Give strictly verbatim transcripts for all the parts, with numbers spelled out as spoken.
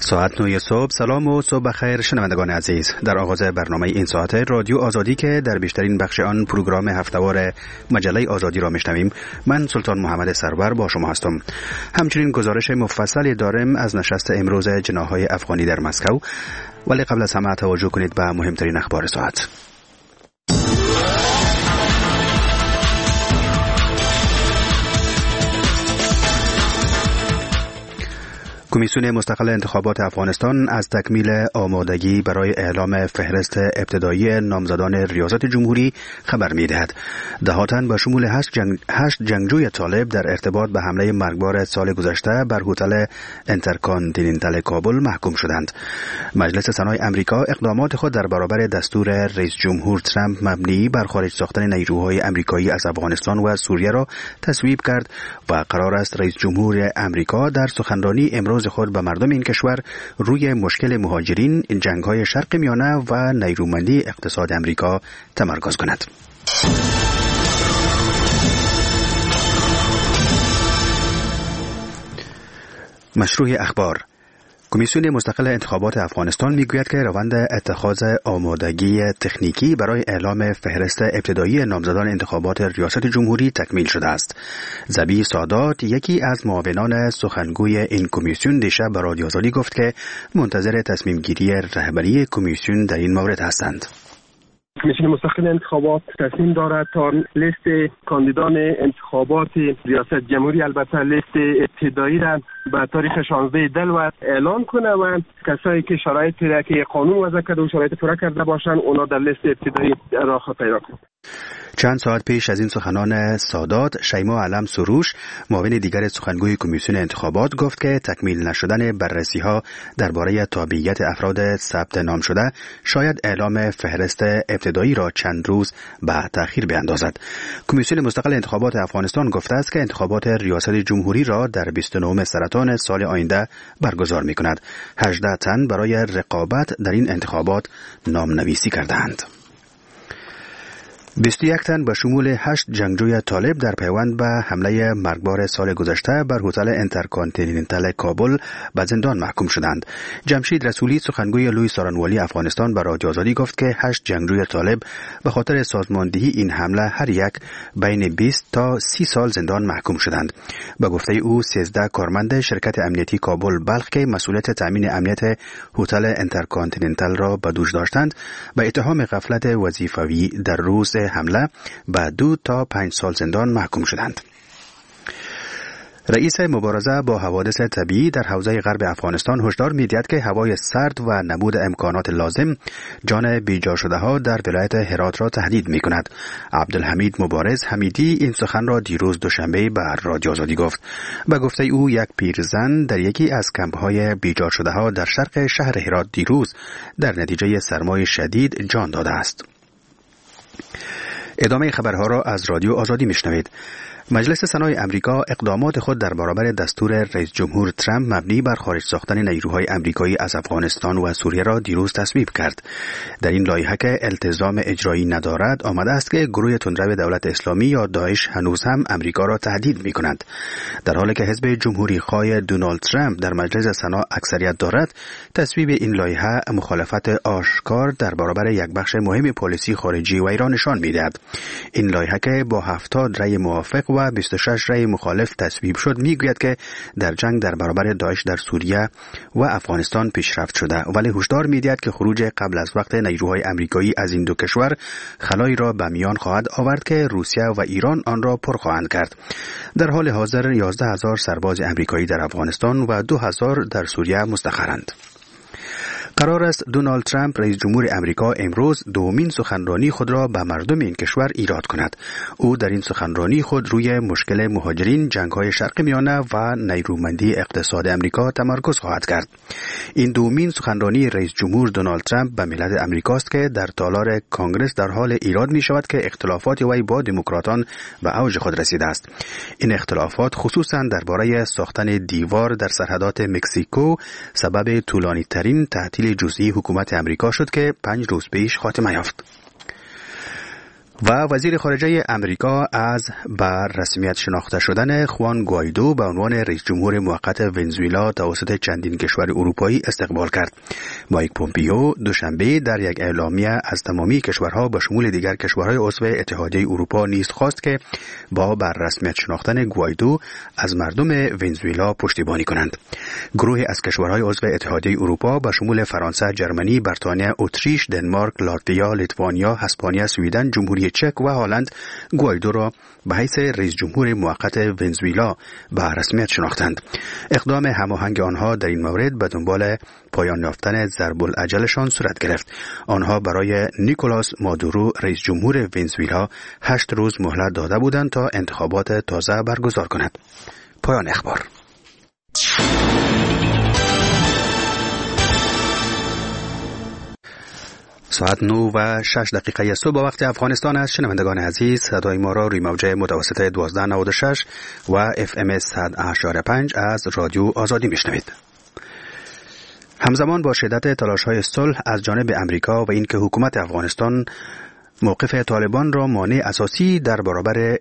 ساعت نه صبح. سلام و صبح بخیر شنوندگان عزیز. در آغاز برنامه این ساعت رادیو آزادی که در بیشترین بخش آن پروگرام هفته‌وار مجله آزادی را میشنویم، من سلطان محمد سرور با شما هستم. همچنین گزارش مفصلی داریم از نشست امروز جناح‌های افغانی در مسکو، ولی قبل از همه توجه کنید به مهمترین اخبار ساعت. کمیسیون مستقل انتخابات افغانستان از تکمیل آمادگی برای اعلام فهرست ابتدایی نامزدان ریاست جمهوری خبر می‌دهد. ده تن به شمول هشت, جنگ... هشت جنگجوی طالب در ارتباط به حمله مرگبار سال گذشته بر هتل انترکانتیننتال کابل محکوم شدند. مجلس سنای امریکا اقدامات خود در برابر دستور رئیس جمهور ترامپ مبنی بر خارج ساختن نیروهای امریکایی از افغانستان و سوریه را تصویب کرد و قرار است رئیس جمهور امریکا در سخنرانی امروز خود به مردم این کشور روی مشکل مهاجرین، جنگ‌های شرق میانه و نیرومندی اقتصاد امریکا تمرکز کند. مشروع اخبار. کمیسیون مستقل انتخابات افغانستان میگوید که روند اتخاذ آمادگی تکنیکی برای اعلام فهرست ابتدایی نامزدان انتخابات ریاست جمهوری تکمیل شده است. زبی سادات، یکی از معاونان سخنگوی این کمیسیون، دیشب به رادیو آزادی گفت که منتظر تصمیم گیری رهبری کمیسیون در این مورد هستند. کمیسیون مستقل انتخابات تصمیم دارد تا لیست کاندیدان انتخابات ریاست جمهوری، البته لیست ابتدایی را به تاریخ شانزده دلو اعلان کنه و کسایی که شرایط را که قانون وضع کرده و شرایط پورا کرده باشند اونا در لیست ابتدایی راه پیدا کنند. چند ساعت پیش از این سخنان سادات، شیما علم سروش، معاون دیگر سخنگوی کمیسیون انتخابات، گفت که تکمیل نشدن بررسی‌ها درباره تابعیت افراد ثبت نام شده شاید اعلام فهرست ابتدایی را چند روز به تأخیر بیندازد. کمیسیون مستقل انتخابات افغانستان گفته است که انتخابات ریاست جمهوری را در بیست و نهم سرطان سال آینده برگزار می‌کند. هجده تن برای رقابت در این انتخابات نامنویسی کردند. بیست و یک تن به شمول هشت جنگجوی طالب در پیوند به حمله مرگبار سال گذشته بر هتل انترکانتیننتال کابل به زندان محکوم شدند. جمشید رسولی، سخنگوی لوی سارنوالی افغانستان، به رادیو آزادی گفت که هشت جنگجوی طالب به خاطر سازماندهی این حمله هر یک بین بیست تا سی سال زندان محکوم شدند. به گفته او سیزده کارمند شرکت امنیتی کابل بلخ که مسئولیت تامین امنیت هتل انترکانتیننتال را به دوش داشتند به اتهام غفلت وظیفوی در روز حمله به دو تا پنج سال زندان محکوم شدند. رئیس مبارزه با حوادث طبیعی در حوزه غرب افغانستان هشدار می‌دهد که هوای سرد و نبود امکانات لازم جان بیجا شده ها در ولایت هرات را تهدید می‌کند. عبدالحمید مبارز حمیدی این سخن را دیروز دوشنبه به رادیو آزادی گفت. به گفته او یک پیرزن در یکی از کمپ‌های بیجا شده ها در شرق شهر هرات دیروز در نتیجه سرمای شدید جان داده است. ادامه خبرها را از رادیو آزادی میشنوید. مجلس سنای امریکا اقدامات خود در برابر دستور رئیس جمهور ترامپ مبنی بر خارج ساختن نیروهای امریکایی از افغانستان و سوریه را دیروز تصویب کرد. در این لایحه که التزام اجرایی ندارد آمده است که گروه تندرو دولت اسلامی یا داعش هنوز هم امریکا را تهدید می کند. در حالی که حزب جمهوری خواه دونالد ترامپ در مجلس سنا اکثریت دارد، تصویب این لایحه مخالفت آشکار در برابر یک بخش مهم پالیسی خارجی و ایران نشان می دهد. این لایحه که با هفتاد رأی موافق و بیست و شش رأی مخالف تصویب شد میگوید که در جنگ در برابر داعش در سوریه و افغانستان پیشرفت شده، ولی هشدار می‌دهد که خروج قبل از وقت نیروهای امریکایی از این دو کشور خلایی را به میان خواهد آورد که روسیه و ایران آن را پر خواهند کرد. در حال حاضر یازده هزار سرباز امریکایی در افغانستان و دو هزار در سوریه مستقرند. قرار است دونالد ترامپ رئیس جمهور امریکا امروز دومین سخنرانی خود را به مردم این کشور ایراد کند. او در این سخنرانی خود روی مشکل مهاجرین، جنگ‌های شرق میانه و نیرومندی اقتصاد امریکا تمرکز خواهد کرد. این دومین سخنرانی رئیس جمهور دونالد ترامپ به ملت امریکاست که در تالار کانگرس در حال ایراد می شود که اختلافات وی با دموکراتان به اوج خود رسیده است. این اختلافات خصوصاً درباره ساختن دیوار در سرحدات مکزیکو سبب طولانی ترین تعطیل جزئی حکومت امریکا شد که پنج روز پیش خاتمه یافت. و وزیر خارجه امریکا از بر رسمیت شناخته شدن خوان گوایدو به عنوان رئیس جمهور موقت ونزوئلا توسط چندین کشور اروپایی استقبال کرد. مایک پومپیو دوشنبه در یک اعلامیه از تمامی کشورها به شمول دیگر کشورهای عضو اتحادیه اروپا نیز خواست که با بر رسمیت شناختن گوایدو از مردم ونزوئلا پشتیبانی کنند. گروهی از کشورهای عضو اتحادیه اروپا به شمول فرانسه، جرمنی، بریتانیا، اتریش، دنمارک، لاتویا، لیتوانیا، اسپانیا، سوئیدن، جمهوری چک و هلند گوایدو را به حیث رئیس جمهور موقت ونزوئلا به رسمیت شناختند. اقدام هماهنگ آنها در این مورد به دنبال پایان یافتن ضرب الاجلشان صورت گرفت. آنها برای نیکولاس مادورو رئیس جمهور ونزوئلا هشت روز مهلت داده بودند تا انتخابات تازه برگزار کند. پایان اخبار. ساعت نه و شش دقیقه صبح وقت افغانستان است. شنوندگان عزیز، صدای ما را روی موجه متوسط دوازده نود و شش و اف ام صد و اشاره پنج از رادیو آزادی میشنوید. همزمان با شدت تلاش‌های صلح از جانب امریکا و اینکه حکومت افغانستان موقف طالبان را مانع اساسی در برابر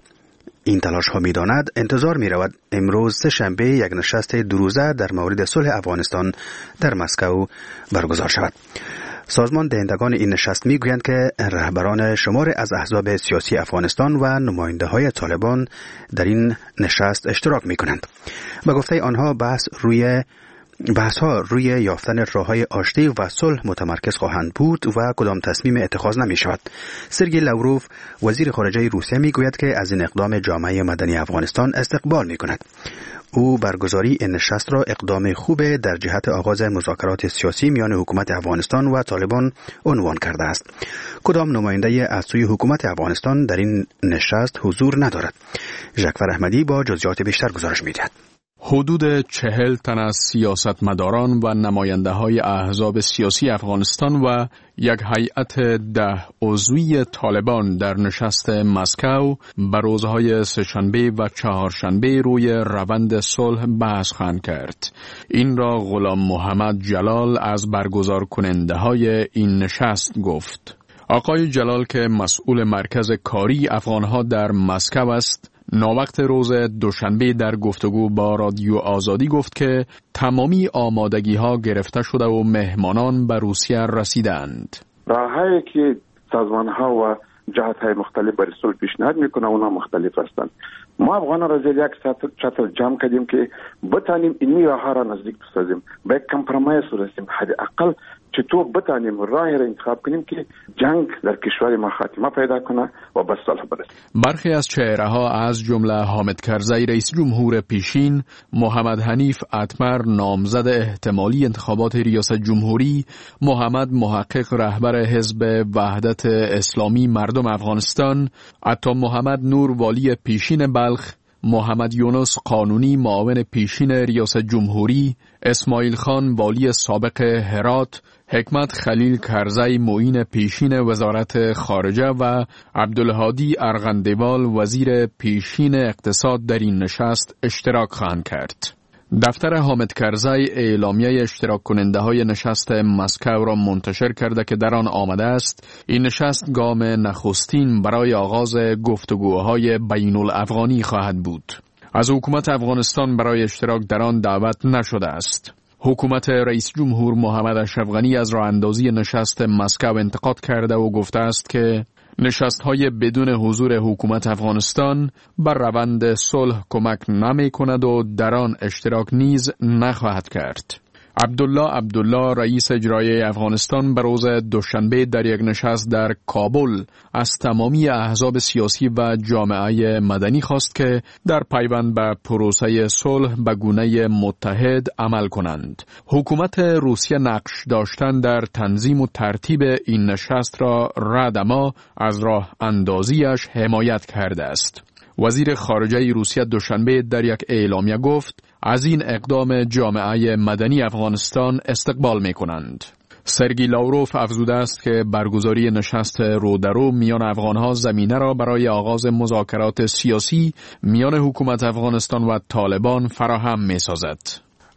این تلاش ها می داند، انتظار می رود امروز سه شنبه یک نشست دو روزه در مورد صلح افغانستان در مسکو برگزار شود. سازمان دهندگان این نشست می گویند که رهبران شمار از احزاب سیاسی افغانستان و نماینده های طالبان در این نشست اشتراک می کنند. به گفته آنها بحث روی بحث ها روی یافتن راه‌های آشتی و صلح متمرکز خواهند بود و کدام تصمیم اتخاذ نمی شود. سرگئی لاوروف وزیر خارجه روسیه می گوید که از این اقدام جامعه مدنی افغانستان استقبال می کند. او برگزاری این نشست را اقدام خوب در جهت آغاز مذاکرات سیاسی میان حکومت افغانستان و طالبان عنوان کرده است. کدام نماینده از سوی حکومت افغانستان در این نشست حضور ندارد. ژکفر احمدی با جزئیات بیشتر گزارش می‌دهد. حدود چهل تن از سیاستمداران و نماینده های احزاب سیاسی افغانستان و یک هیئت ده عضوی طالبان در نشست مسکو به روزهای سه‌شنبه و چهارشنبه روی روند صلح بحث خواهند کرد. این را غلام محمد جلال از برگزار کننده های این نشست گفت. آقای جلال که مسئول مرکز کاری افغانها در مسکو است، ناوقت روز دوشنبه در گفتگو با رادیو آزادی گفت که تمامی آمادگی ها گرفته شده و مهمانان به روسیه رسیدند. راههایی که سازمان ها و جهات های مختلف برای صلح پیشنهاد میکنه اونا مختلف هستند. ما افغانان را زیر یک چتر جمع کردیم که بتانیم این راه ها را نزدیک بسازیم، به یک کمپرومایز برسیم، حداقل چطور بتانیم راهی را انتخاب کنیم که جنگ در کشور ما خاتمه پیدا کنه و به صلح برسیم. برخی از چهره ها از جمله حامد کرزی رئیس جمهور پیشین، محمد حنیف اتمر نامزد احتمالی انتخابات ریاست جمهوری، محمد محقق رهبر حزب وحدت اسلامی مردم افغانستان، عطا محمد نور والی پیشین بلخ، محمد یونس قانونی معاون پیشین ریاست جمهوری، اسماعیل خان والی سابق هرات، حکمت خلیل کرزی معین پیشین وزارت خارجه و عبدالهادی ارغندوال وزیر پیشین اقتصاد در این نشست اشتراک خواهند کرد. دفتر حامد کرزی اعلامیه اشتراک کننده های نشست مسکو را منتشر کرده که در آن آمده است این نشست گام نخستین برای آغاز گفتگوهای بین الافغانی خواهد بود. از حکومت افغانستان برای اشتراک در آن دعوت نشده است. حکومت رئیس جمهور محمد اشرف غنی از راه اندازی نشست مسکو انتقاد کرده و گفته است که نشست‌های بدون حضور حکومت افغانستان بر روند صلح کمک نمی کند و در آن اشتراک نیز نخواهد کرد. عبدالله عبدالله رئیس اجرایی افغانستان به روز دوشنبه در یک نشست در کابل از تمامی احزاب سیاسی و جامعه مدنی خواست که در پیوند به پروسه صلح به گونه متحد عمل کنند. حکومت روسیه نقش داشتن در تنظیم و ترتیب این نشست را رد اما از راه اندازیش حمایت کرده است. وزیر خارجه روسیه دوشنبه در یک اعلامیه گفت از این اقدام جامعه مدنی افغانستان استقبال می کنند. سرگئی لاوروف افزوده است که برگزاری نشست رو در رو میان افغانها زمینه را برای آغاز مذاکرات سیاسی میان حکومت افغانستان و طالبان فراهم می سازد.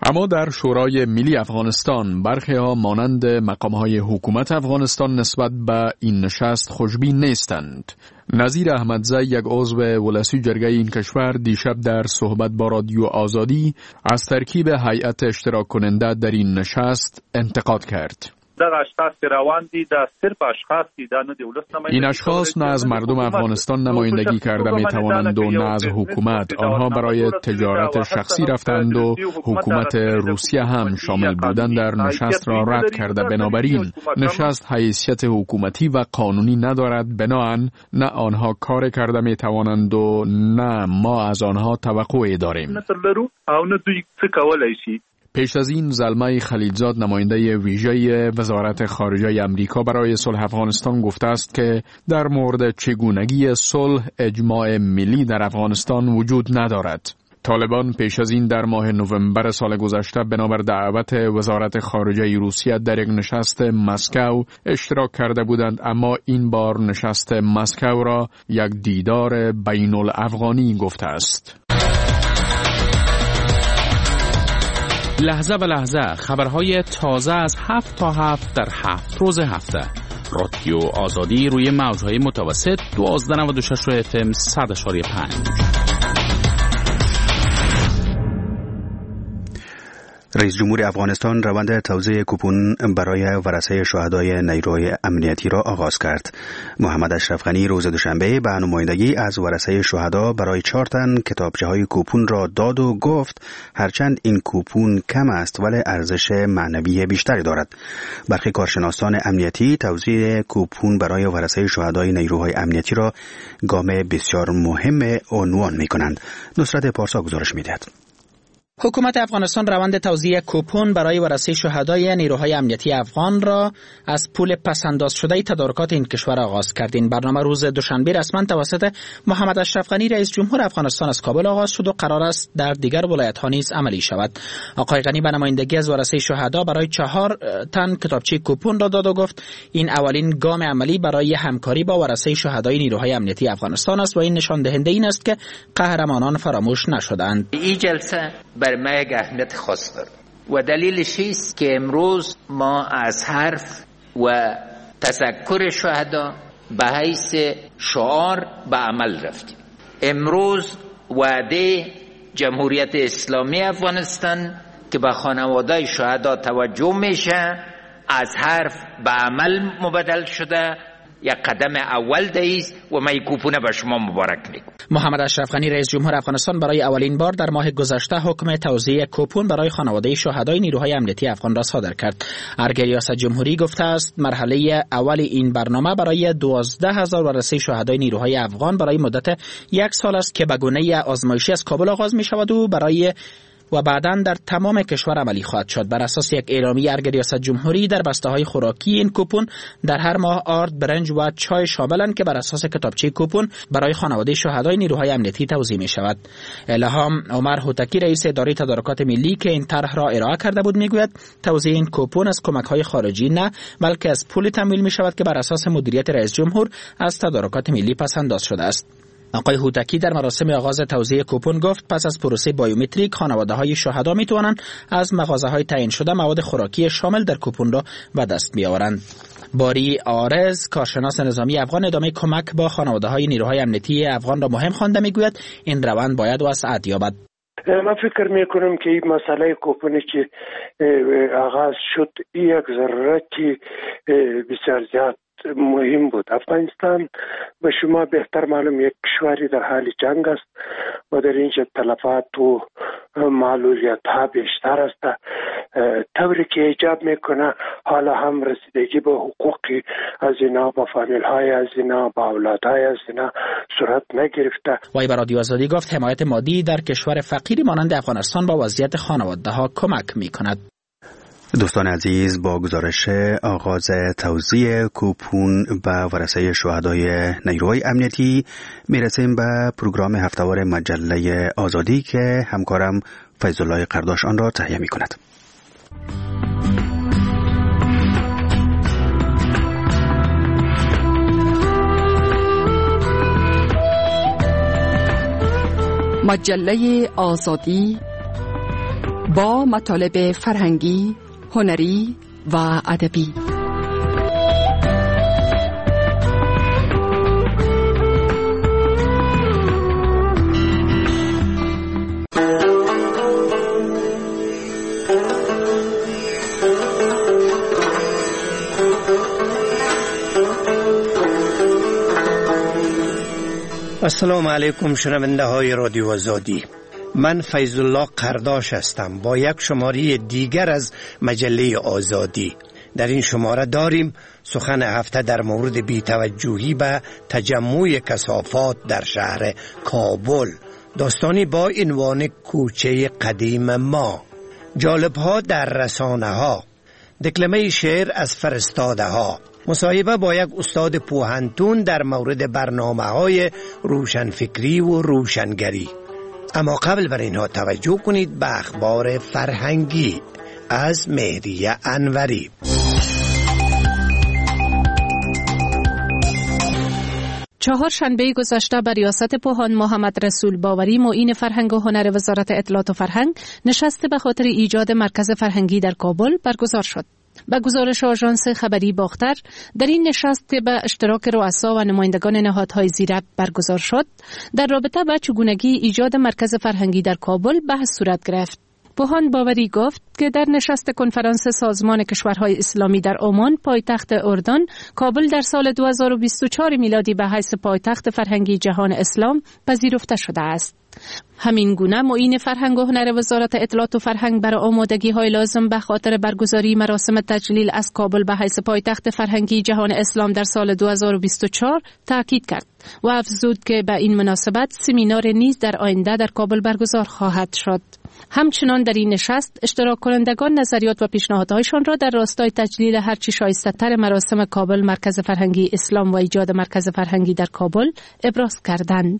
اما در شورای ملی افغانستان برخی ها مانند مقام های حکومت افغانستان نسبت به این نشست خوشبین نیستند. نظیر احمدزی، یک عضو ولسی جرگه این کشور، دیشب در صحبت با رادیو آزادی از ترکیب هیئت اشتراک کننده در این نشست انتقاد کرد. این اشخاص نه از مردم افغانستان نمایندگی کرده می توانند و نه از حکومت. آنها برای تجارت شخصی رفتند و حکومت روسیه هم شامل بودن در نشست را رد کرده. بنابراین نشست حیثیت حکومتی و قانونی ندارد. بنابراین نه آنها کار کرده می توانند و نه ما از آنها توقعی داریم. پیش از این زلمه خلیلزاد، نماینده ویژه وزارت خارجه امریکا برای صلح افغانستان، گفته است که در مورد چگونگی صلح اجماع ملی در افغانستان وجود ندارد. طالبان پیش از این در ماه نوامبر سال گذشته بنابر دعوت وزارت خارجه روسیه در یک نشست مسکو اشتراک کرده بودند، اما این بار نشست مسکو را یک دیدار بین الافغانی گفته است. لحظه به لحظه خبرهای تازه از هفت تا هفت در هفت روز هفته. رادیو آزادی روی موجهای متوسط دوازده نود و شش اف ام صد اشاری پنج. رئیس جمهور افغانستان روند توزیع کوپون برای ورثه شهدای نیروهای امنیتی را آغاز کرد. محمد اشرف غنی روز دوشنبه به نمایندگی از ورثه شهدا برای چهار تن کتابچه‌های کوپون را داد و گفت هرچند این کوپون کم است ولی ارزش معنوی بیشتری دارد. برخی کارشناسان امنیتی توزیع کوپون برای ورثه شهدای نیروهای امنیتی را گام بسیار مهم عنوان می‌کنند. نصرت پارسا گزارش می‌دهد. حکومت افغانستان روند توزیع کوپون برای ورثه شهدای نیروهای امنیتی افغان را از پول پسنداز شده تدارکات این کشور آغاز کرد. این برنامه روز دوشنبه رسما توسط محمد اشرف غنی رئیس جمهور افغانستان از کابل آغاز شد و قرار است در دیگر ولایت‌ها نیز عملی شود. آقای غنی به نمایندگی از ورثه شهدا برای چهار تن کتابچه کوپون را داد و گفت این اولین گام عملی برای همکاری با ورثه شهدای نیروهای امنیتی افغانستان است و این نشان دهنده این است که قهرمانان فراموش نشدند. این جلسه بر ما یک اهمیت خاص دارد و دلیلش است که امروز ما از حرف و تذکر شهدا به حیث شعار به عمل رفتیم. امروز وعده جمهوریت اسلامی افغانستان که به خانواده شهدا توجه میشه از حرف به عمل مبدل شده، یک قدم اول دهیست و من کوپون به شما مبارک میگم. محمد اشرف غنی رئیس جمهور افغانستان برای اولین بار در ماه گذشته حکم توزیع کوپون برای خانواده شهدای نیروهای امنیتی افغان را صادر کرد. ارگ ریاست جمهوری گفته است مرحله اول این برنامه برای دوازده هزار ورثه شهدای نیروهای افغان برای مدت یک سال است که به گونه آزمایشی از کابل آغاز می شود و برای و بعداً در تمام کشور عملی خواهد شد. بر اساس یک اعلامیه ارگ ریاست جمهوری در بسته‌های خوراکی این کوپون در هر ماه آرد، برنج و چای شاملند که بر اساس کتابچه کوپون برای خانواده شهدای نیروهای امنیتی توزیع می شود. الهام عمر هوتکی رئیس اداره تدارکات ملی که این طرح را ارائه کرده بود میگوید توزیع این کوپون از کمک‌های خارجی نه بلکه از پول تمویل می شود که بر اساس مدیریت رئیس جمهور از تدارکات ملی پس‌انداز شده است. آقای هوتکی در مراسم آغاز توزیع کوپون گفت پس از پروسه بایومتریک خانواده‌های شهدا می‌توانند از مغازه‌های تعیین شده مواد خوراکی شامل در کوپون را به دست بیاورند. باری آرز کارشناس نظامی افغان ادامه کمک با خانواده‌های نیروهای امنیتی افغان را مهم خوانده می‌گوید این روند باید وسعت یابد. من فکر میکنم که این مسئله کوپونی که آغاز شد یک ضرورتی بسیار زیاد مهم بود. افغانستان به شما بهتر معلوم یک کشوری در حال جنگ است و در اینجا تلفات و معلولیت ها بیشتر است، طوری که ایجاب میکنه حالا هم رسیدگی به حقوق از اینا با فامیل های از اینا با اولاد های از اینا صورت نگرفته. وی به رادیو آزادی گفت حمایت مادی در کشور فقیری مانند افغانستان با وضعیت خانواده ها کمک میکند. دوستان عزیز، با گزارش آغاز توزیع کوپون به ورثه شهدای نیروهای امنیتی میرسیم به پروگرام هفته‌وار مجله آزادی که همکارم فیض الله قرداش آن را تهیه می کند. مجله آزادی با مطالب فرهنگی، هنری و ادبی. السلام علیکم شنونده های رادیو آزادی. من فیض الله قرداش هستم با یک شماره دیگر از مجله آزادی. در این شماره داریم سخن هفته در مورد بی‌توجهی به تجمع کثافات در شهر کابل، داستانی با عنوان کوچه قدیم ما، جالب‌ها در رسانه ها، دکلمه شعر از فرستاده ها، مصاحبه با یک استاد پوهنتون در مورد برنامه‌های روشنفکری و روشنگری. اما قبل بر اینها توجه کنید به اخبار فرهنگی از مهریه انوری. چهارشنبه گذشته بر ریاست پوهان محمد رسول باوری معین فرهنگ و هنر وزارت اطلاعات و فرهنگ نشست به خاطر ایجاد مرکز فرهنگی در کابل برگزار شد. با گزارش آژانس خبری باختر، در این نشست که به اشتراک رؤسا و نمایندگان نهادهای زیرک برگزار شد، در رابطه با چگونگی ایجاد مرکز فرهنگی در کابل بحث صورت گرفت. پوهان باوری گفت که در نشست کنفرانس سازمان کشورهای اسلامی در عمان پایتخت اردن، کابل در سال دو هزار و بیست و چهار میلادی به حیث پایتخت فرهنگی جهان اسلام پذیرفته شده است. همین گونه معین فرهنگ و هنر وزارت اطلاعات و فرهنگ برای آمادگی های لازم به خاطر برگزاری مراسم تجلیل از کابل به حیث پایتخت فرهنگی جهان اسلام در سال دو هزار و بیست و چهار تاکید کرد و افزود که به این مناسبت سمینار نیز در آینده در کابل برگزار خواهد شد. همچنان در این نشست اشتراک کنندگان نظریات و پیشنهادهایشان را در راستای تجلیل هرچی شایسته‌تر مراسم کابل مرکز فرهنگی اسلام و ایجاد مرکز فرهنگی در کابل ابراز کردند.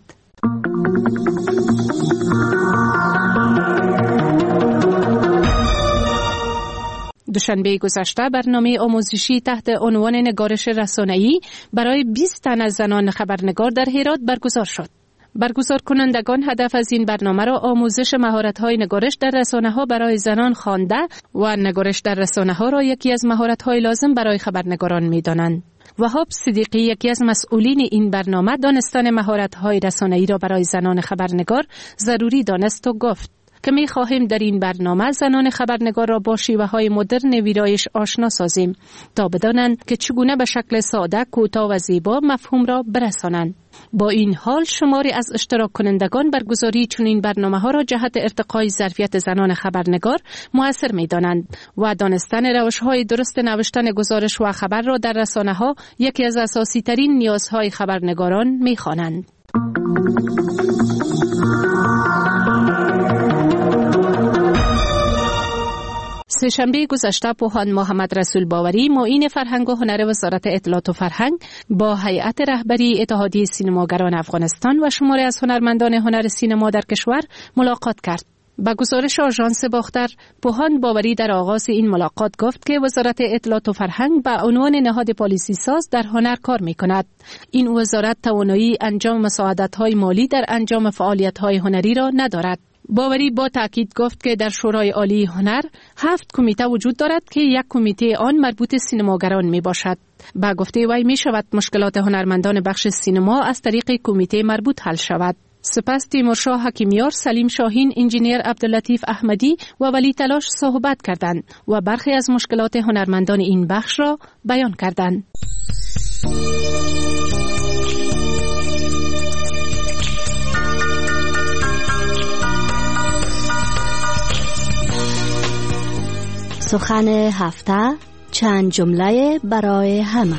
دوشنبه گذشته برنامه آموزشی تحت عنوان نگارش رسانه‌ای برای بیست تن از زنان خبرنگار در هرات برگزار شد. برگزار کنندگان هدف از این برنامه را آموزش مهارت‌های نگارش در رسانه‌ها برای زنان خوانده و نگارش در رسانه‌ها را یکی از مهارت‌های لازم برای خبرنگاران می‌دانند. وهاب صدیقی، یکی از مسئولین این برنامه، دانستن مهارت‌های رسانه‌ای را برای زنان خبرنگار ضروری دانست و گفت که می خواهیم در این برنامه زنان خبرنگار را با شیوه‌های مدرن ویرایش آشنا سازیم تا بدانند که چگونه به شکل ساده، کوتاه و زیبا مفهوم را برسانند. با این حال شماری از اشتراک کنندگان برگزاری چنین برنامه‌ها را جهت ارتقای ظرفیت زنان خبرنگار مؤثر می‌دانند و دانستن روش‌های درست نوشتن گزارش و خبر را در رسانه‌ها یکی از اساسی‌ترین نیازهای خبرنگاران می‌خوانند. سه‌شنبه گذشته پوهان محمد رسول باوری معین فرهنگ و هنر وزارت اطلاعات و فرهنگ با هیئت رهبری اتحادیه سینماگران افغانستان و شماری از هنرمندان هنر سینما در کشور ملاقات کرد. با گزارش آژانس باختر، پوهان باوری در آغاز این ملاقات گفت که وزارت اطلاعات و فرهنگ به عنوان نهاد پالیسی ساز در هنر کار می‌کند. این وزارت توانایی انجام مساعدت‌های مالی در انجام فعالیت‌های هنری را ندارد. باوری با تاکید گفت که در شورای عالی هنر هفت کمیته وجود دارد که یک کمیته آن مربوط سینماگران می باشد. با گفته وی می شود مشکلات هنرمندان بخش سینما از طریق کمیته مربوط حل شود. سپس تیمورشاه حکیمیار، سلیم شاهین، انجینیر عبداللطیف احمدی و ولی تلاش صحبت کردند و برخی از مشکلات هنرمندان این بخش را بیان کردند. سخن هفته، چند جمله برای همه.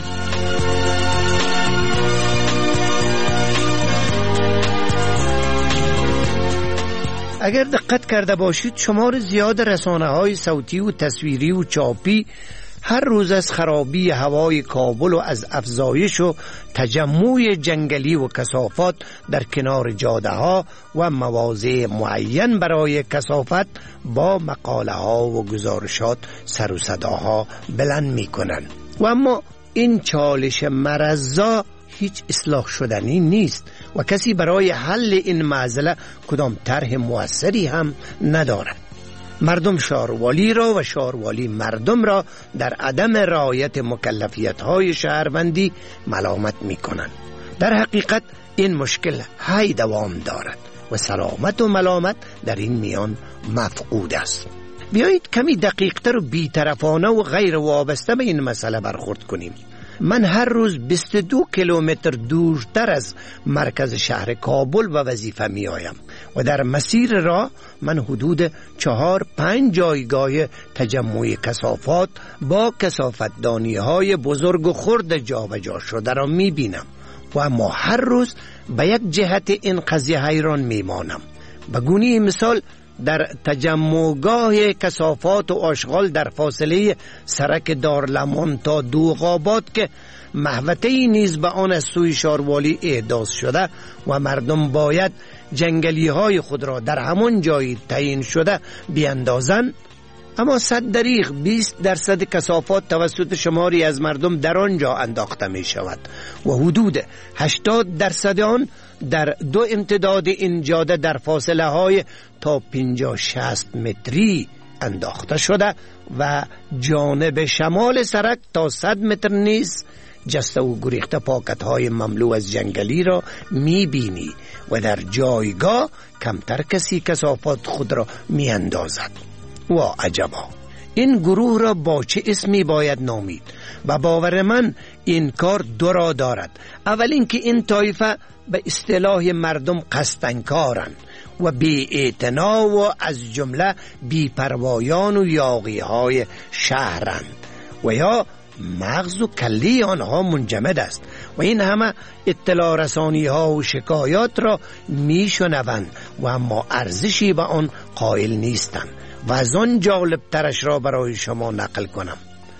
اگر دقت کرده باشید شمار زیاد رسانه‌های صوتی و تصویری و چاپی هر روز از خرابی هوای کابل و از افزایش و تجمع جنگلی و کثافات در کنار جاده ها و مواضع معین برای کثافت با مقاله ها و گزارشات سر و صداها بلند می کنند. و اما این چالش مرضا هیچ اصلاح شدنی نیست و کسی برای حل این معضله کدام طرح موثری هم ندارد. مردم شاروالی را و شاروالی مردم را در عدم رعایت مکلفیت های شهروندی ملامت می کنند. در حقیقت این مشکل های دوام دارد و سلامت و ملامت در این میان مفقود است. بیایید کمی دقیقتر و بی‌طرفانه و غیر وابسته به این مسئله برخورد کنیم. من هر روز بیست و دو کیلومتر دورتر از مرکز شهر کابل و وظیفه می آیم و در مسیر راه من حدود چهار پنج جایگاه تجمع کثافات با کثافتدانی های بزرگ و خرد جابجا شده را می بینم و اما هر روز به یک جهت این قضیه حیران می مانم. به گونه مثال در تجمعگاه کثافات و آشغال در فاصله سرک دارلمان تا دوغابات که محوطه‌ای نیز به آن از سوی شاروالی احداث شده و مردم باید جنگلی های خود را در همان جایی تعیین شده بیاندازند، اما صد دریغ بیست درصد کثافات توسط شماری از مردم در آنجا انداخته می شود و حدود هشتاد درصد آن در دو امتداد این جاده در فاصله های تا پنجاه شصت متری انداخته شده و جانب شمال سرک تا صد متر نیز جسته و گریخته پاکت های مملو از جنگلی را می بینی و در جایگاه کمتر کسی کثافات خود را می اندازد. و عجبا، این گروه را با چه اسمی باید نامید؟ و باور من این کار دو را دارد. اول اینکه این طایفه به اصطلاح مردم قصدنکارند و بی اعتنا و از جمله بی پروایان و یاغی های شهرند و یا مغز و کلی آنها منجمد است و این همه اطلاع رسانی ها و شکایات را می شنوند و اما ارزشی به آن قائل نیستند. و از آن جالب ترش را برای شما نقل کنم.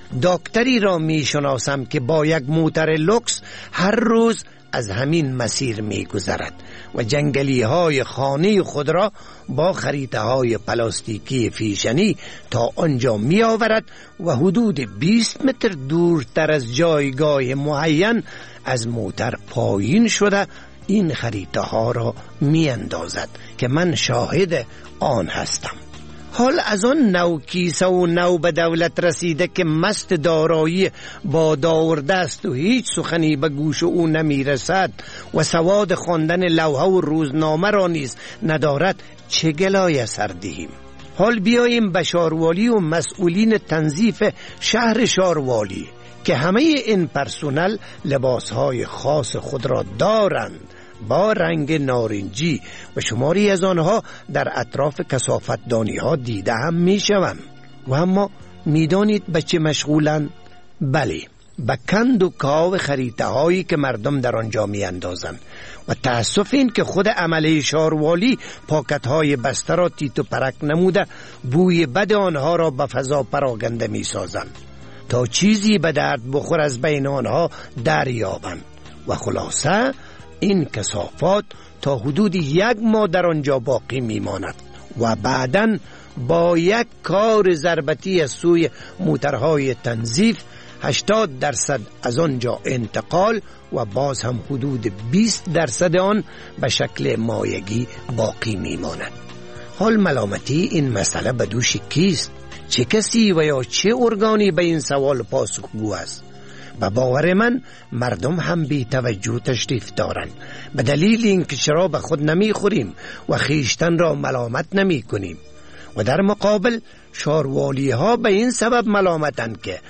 دکتری را می شناسم که با یک موتر لوکس هر روز از همین مسیر می گذرد و جنگلی های خانه خود را با خریطه های پلاستیکی فیشنی تا آنجا می آورد و حدود بیست متر دورتر از جایگاه معین از موتر پایین شده این خریطه ها را می اندازد که من شاهد آن هستم. حال از آن نو کیسه و نو به دولت رسیده که مست دارایی با داورده است و هیچ سخنی به گوش او نمی رسد و سواد خواندن لوحه و روزنامه را نیز ندارد، چه گلای سر دهیم؟ حال بیاییم به شاروالی و مسئولین تنظیف شهر شاروالی که همه این پرسونل لباسهای خاص خود را دارند با رنگ نارنجی و شماری از آنها در اطراف کثافتدانی ها دیده هم می شوند. و اما می دانید به چه مشغولند؟ بله، به کند و کاو خریطه هایی که مردم در آنجا می اندازند و تأسف این که خود عمله شاروالی پاکت های بسته را تیت و پرک نموده بوی بد آنها را به فضا پراگنده می سازند تا چیزی به درد بخور از بین آنها دریابند و خلاصه این کثافات تا حدود یک ماه در آنجا باقی میماند و بعداً با یک کار ضربتی از سوی موترهای تنظیف هشتاد درصد از آنجا انتقال و باز هم حدود بیست درصد آن به شکل مایگی باقی میماند. حال ملامتی این مسئله به دوش کیست؟ چه کسی و یا چه ارگانی به این سوال پاسخگو است؟ و باور من مردم هم بی توجه تشریف دارند به دلیل اینکه شراب خود نمی خوریم و خیشتن را ملامت نمی کنیم و در مقابل شاروالی ها به این سبب ملامتند که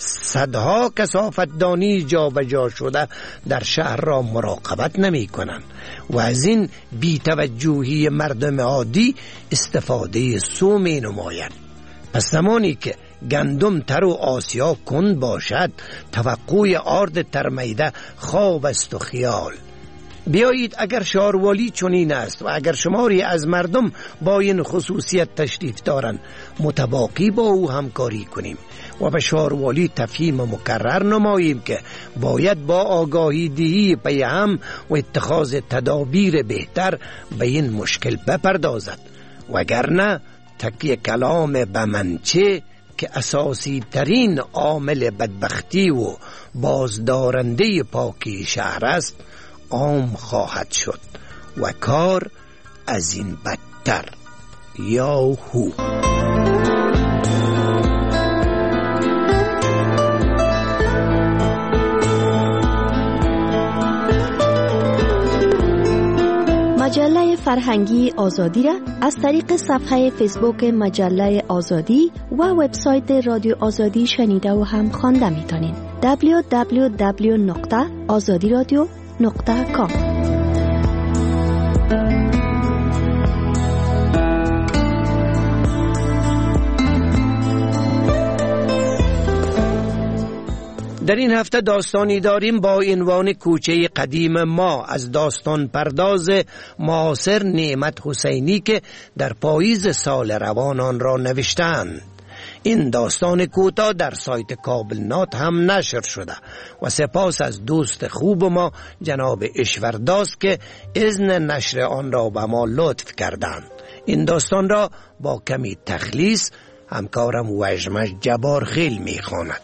صدها کثافتدانی جا به جا شده در شهر را مراقبت نمی کنند و از این بی توجهی مردم عادی استفاده سو می نمایند. پس زمانی که گندم تر و آسیا کند باشد توقع آرد ترمیده خواب است و خیال. بیایید اگر شاروالی چنین است و اگر شماری از مردم با این خصوصیت تشریف دارند متباقی با او همکاری کنیم و به شاروالی تفهیم مکرر نماییم که باید با آگاهی دهی پیام و اتخاذ تدابیر بهتر به این مشکل بپردازد، وگرنه تکیه کلام به منچه که اساسی ترین عامل بدبختی و بازدارنده پاکی شهر است عام خواهد شد و کار از این بدتر. یاهو مجله فرهنگی آزادی را از طریق صفحه فیسبوک مجله آزادی و وبسایت رادیو آزادی شنیده و هم خوانده میتونین. دبلیو دبلیو دبلیو نقطه آزادی رادیو نقطه کام. در این هفته داستانی داریم با عنوان کوچه قدیم ما از داستان پرداز معاصر نعمت حسینی که در پاییز سال روان آن را نوشتند. این داستان کوتاه در سایت کابل نات هم نشر شده و سپاس از دوست خوب ما جناب اشورداس که اذن نشر آن را به ما لطف کردند. این داستان را با کمی تخلیص همکارم وجمش جبارخیل میخواند.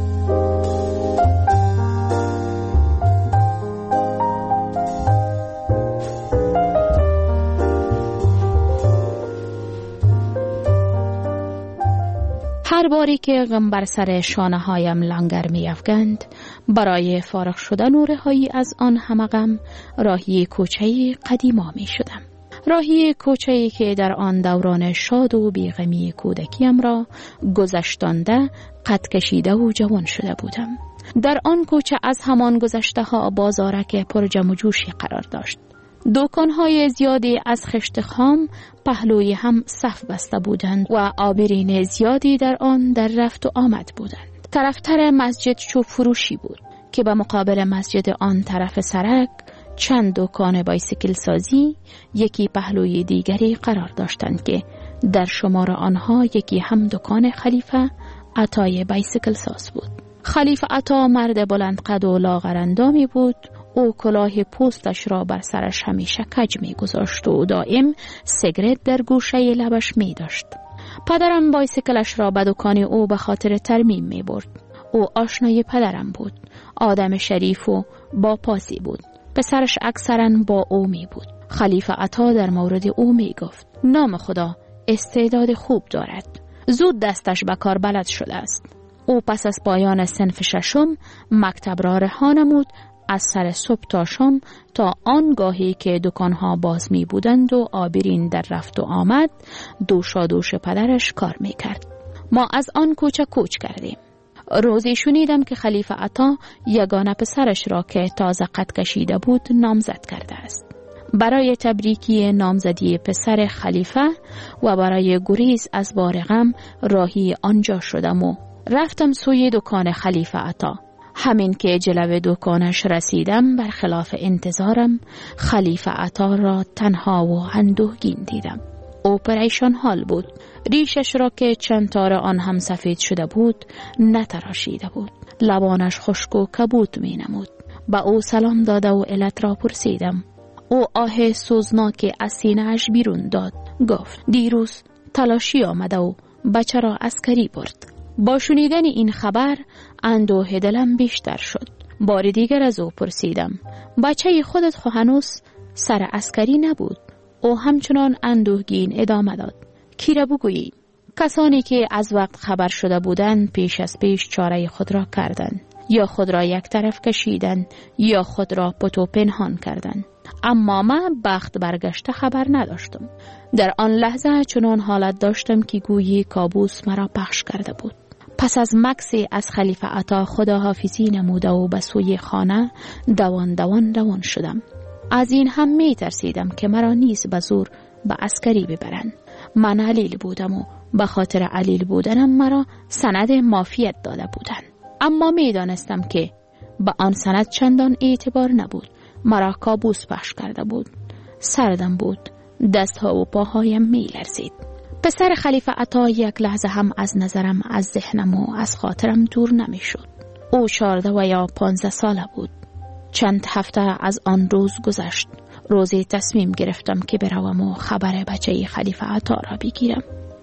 هر باری که غم بر سر شانه هایم لنگر می افگند، برای فارغ شدن و رهایی از آن همه غم راهی کوچه قدیما می شدم. راهی کوچه‌ای که در آن دوران شاد و بیغمی کودکیم را گذشتانده قد کشیده و جوان شده بودم. در آن کوچه از همان گذشته ها بازارک پر جم و جوشی قرار داشت. دکان‌های زیادی از خشت خام پهلوی هم صف بسته بودند و آبرین زیادی در آن در رفت و آمد بودند. طرفتر مسجد چوب فروشی بود که به مقابل مسجد آن طرف سرک چند دکان بایسیکل سازی یکی پهلوی دیگری قرار داشتند که در شمار آنها یکی هم دکان خلیفه عطای بایسیکل ساز بود. خلیفه عطا مرد بلند قد و لاغرندامی بود. او کلاه پوستش را بر سرش همیشه کج می گذاشت و دائم سیگرت در گوشه لبش می داشت. پدرم بایسیکلش را به دکان او به خاطر ترمیم می برد. او آشنای پدرم بود. آدم شریف و با پاسی بود. پسرش اکثرا با او می بود. خلیفه عطا در مورد او می گفت نام خدا استعداد خوب دارد. زود دستش به کار بلد شده است. او پس از پایان صنف ششم مکتب را رها نمود. از سر صبح تا شام تا آنگاهی که دکانها باز می بودند و آبرین در رفت و آمد دوشا دوش پدرش کار می کرد. ما از آن کوچه کوچ کردیم. روزی شنیدم که خلیفه عطا یگانه پسرش را که تازه قد کشیده بود نامزد کرده است. برای تبریکی نامزدی پسر خلیفه و برای گریز از بار غم راهی آنجا شدم و رفتم سوی دکان خلیفه عطا. همین که جلو دکانش رسیدم برخلاف انتظارم خلیفه عطا را تنها و اندوهگین دیدم. او پریشان حال بود. ریشش را که چند تار آن هم سفید شده بود نتراشیده بود. لبانش خشک و کبود می نمود. با او سلام داده و علت را پرسیدم. او آه سوزناک از سینه‌اش بیرون داد. گفت دیروز تلاشی آمده و بچه را عسکری برد. با شنیدن این خبر اندوه دلم بیشتر شد. بار دیگر از او پرسیدم بچه خودت خو هنوز سر عسکری نبود؟ او همچنان اندوهگین ادامه داد کی را بگویی؟ کسانی که از وقت خبر شده بودند پیش از پیش چاره خود را کردند. یا خود را یک طرف کشیدند یا خود را پتو پنهان کردند. اما من بخت برگشته خبر نداشتم. در آن لحظه چنان حالت داشتم که گویی کابوس مرا پخش کرده بود. پس از مکسی از خلیفه عطا خداحافظی نموده و به سوی خانه دوان دوان روان شدم. از این هم می ترسیدم که مرا نیز به زور به عسکری ببرند. من علیل بودم و به خاطر علیل بودنم مرا سند مافیت داده بودند. اما می دانستم که به آن سند چندان اعتبار نبود. مرا کابوس پخش کرده بود. سردم بود. دستها و پاهایم می لرزید. پسر خلیفه عطا یک لحظه هم از نظرم از ذهنم و از خاطرم دور نمی شد. او چهارده و یا پانزده ساله بود. چند هفته از آن روز گذشت. روزی تصمیم گرفتم که بروم و خبر بچه خلیفه عطا را بگیرم.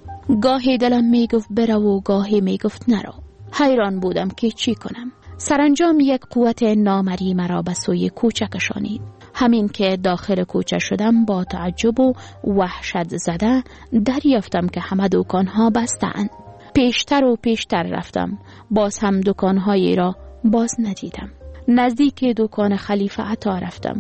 گاهی دلم می گفت برو و گاهی می گفت نرو. حیران بودم که چی کنم. سرانجام یک قوت نامری مرا به سوی کوچه کشانید. همین که داخل کوچه شدم با تعجب و وحشت زده دریافتم که همه دکانها بسته‌اند. پیشتر و پیشتر رفتم. باز هم دکانهایی را باز ندیدم. نزدیک دکان خلیفه عطا رفتم.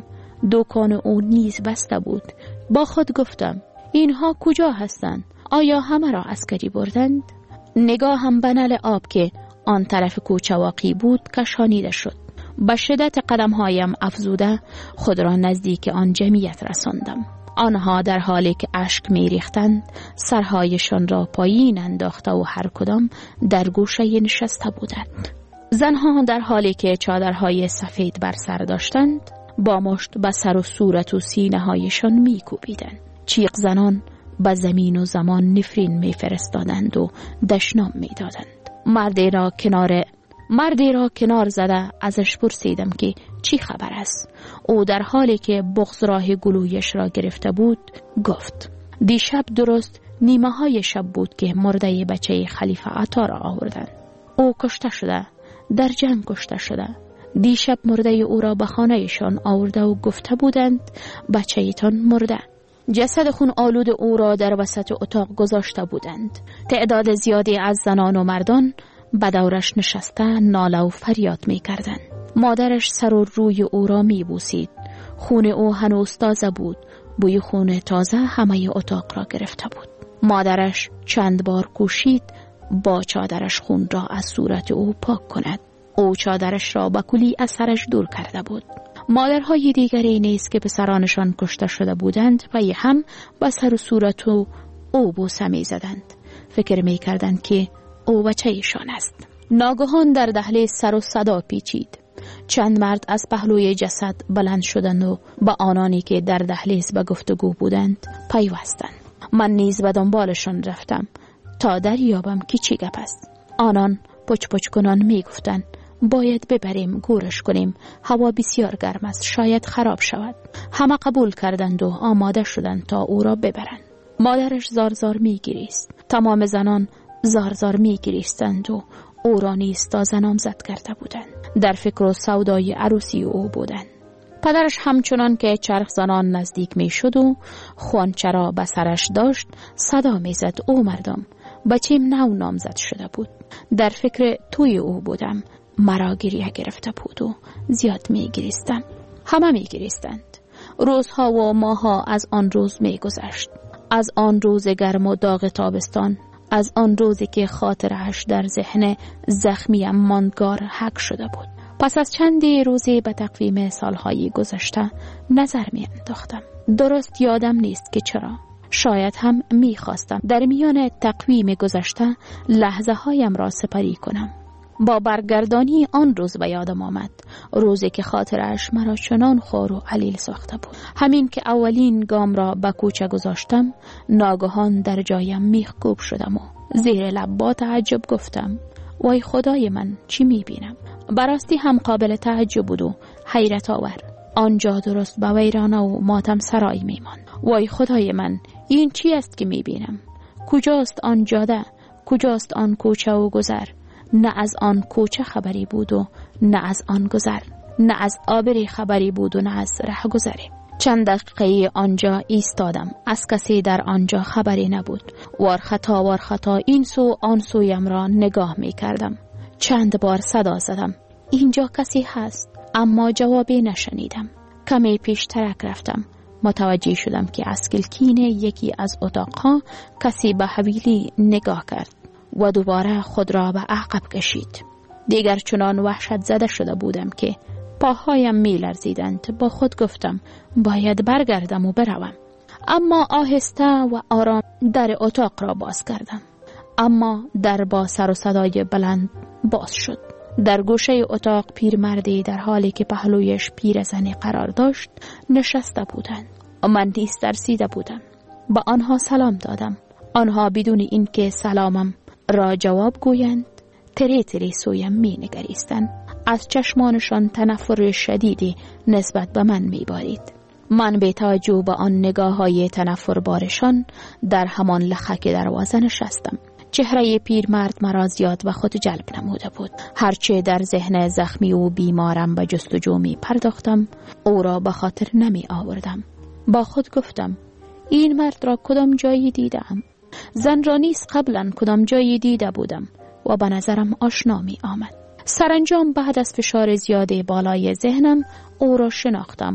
دکان او نیز بسته بود. با خود گفتم اینها کجا هستند؟ آیا همه را عسکری بردند؟ نگاه هم به نل آب که آن طرف کوچه واقع بود کشانیده شد. با شدت قدمهایم افزوده خود را نزدیک آن جمعیت رساندم. آنها در حالی که اشک می ریختند سرهایشان را پایین انداخته و هر کدام در گوشه نشسته بودند. زنها در حالی که چادرهای سفید بر سر داشتند با مشت به سر و صورت و سینه هایشان می کوبیدند. چیق زنان به زمین و زمان نفرین می فرستادند و دشنام می دادند. مردی را کنار مردی را کنار زده ازش پرسیدم که چی خبر است. او در حالی که بغض راه گلویش را گرفته بود گفت دیشب درست نیمه های شب بود که مرده بچه خلیفه عطا را آوردند. او کشته شده، در جنگ کشته شده. دیشب مرده او را به خانهشان آورده و گفته بودند بچه تان مرده. جسد خون آلود او را در وسط اتاق گذاشته بودند. تعداد زیادی از زنان و مردان به دورش نشسته ناله و فریاد می کردند. مادرش سر و روی او را می بوسید. خون او هنوز تازه بود. بوی خون تازه همه اتاق را گرفته بود. مادرش چند بار کوشید با چادرش خون را از صورت او پاک کند. او چادرش را با کلی از سرش دور کرده بود. مادرهای دیگری نیز که پسرانشان کشته شده بودند و هم با سر و صورت او, او بوسه می زدند. فکر می کردند که او بچه ایشان است. ناگهان در دهلیز سر و صدا پیچید. چند مرد از پهلوی جسد بلند شدند و با آنانی که در دهلیز به گفتگو بودند پیوستند. من نیز به دنبالشان رفتم تا دریابم که چی گپ است. آنان پچ پچ کنان می گفتند باید ببریم گورش کنیم، هوا بسیار گرم است، شاید خراب شود. همه قبول کردند و آماده شدند تا او را ببرند. مادرش زار زار می گریست. تمام زنان زار زار می گریستند و او را نیز تازه نامزد کرده بودند. در فکر و سودای عروسی او بودند. پدرش همچنان که چرخ زنان نزدیک می شد و خوانچه را به سرش داشت صدا می زد او مردم بچیم نو نامزد شده بود. در فکر توی او بودم. مرا گریه گرفته بود و زیاد می گریستم. همه می گریستند. روزها و ماها از آن روز می گذشت. از آن روز گرم و داغ تابستان، از آن روزی که خاطرش در ذهن زخمیم ماندگار حک شده بود. پس از چندی روزی به تقویم سالهای گذشته نظر می انداختم. درست یادم نیست که چرا. شاید هم می خواستم در میان تقویم گذشته لحظه هایم را سپری کنم. با برگردانی آن روز به یادم آمد. روزی که خاطرش مرا چنان خور و علیل ساخته بود. همین که اولین گام را به کوچه گذاشتم ناگهان در جایم میخکوب شدم و زیر لب با تعجب گفتم وای خدای من چی میبینم؟ براستی هم قابل تعجب بود و حیرت آور. آنجا درست به ویرانه و ماتم سرای میمان. وای خدای من این چی است که میبینم؟ کجاست آن جاده؟ کجاست آن کوچه و گذر؟ نه از آن کوچه خبری بود و نه از آن گذر. نه از آبری خبری بود و نه از ره گذری. چند دقیقه آنجا ایستادم. از کسی در آنجا خبری نبود. وار خطا وار خطا این سو آن سویم را نگاه می کردم. چند بار صدا زدم اینجا کسی هست، اما جوابی نشنیدم. کمی پیش ترک رفتم. متوجه شدم که از کلکین یکی از اتاقها کسی به حویلی نگاه کرد و دوباره خود را به عقب کشید. دیگر چنان وحشت زده شده بودم که پاهایم می لرزیدند. با خود گفتم باید برگردم و بروم. اما آهسته و آرام در اتاق را باز کردم. اما در با سر و صدای بلند باز شد. در گوشه اتاق پیرمردی در حالی که پهلویش پیرزنی قرار داشت نشسته بودند. من نیز ترسیده بودم. با آنها سلام دادم. آنها بدون اینکه سلامم را جواب گویند تری تری سویم می نگریستند. از چشمانشان تنفر شدیدی نسبت به من می بارید. من به توجه به آن نگاه های تنفر بارشان در همان لخک دروازه نشستم. چهره پیرمرد مرا زیاد به خود جلب نموده بود. هرچه در ذهن زخمی و بیمارم به جستجو می پرداختم او را به خاطر نمی آوردم. با خود گفتم این مرد را کدام جایی دیدم؟ زن را نیز قبلا کدام جایی دیده بودم و به نظرم آشنا می آمد. سرانجام بعد از فشار زیاده بالای ذهنم او را شناختم.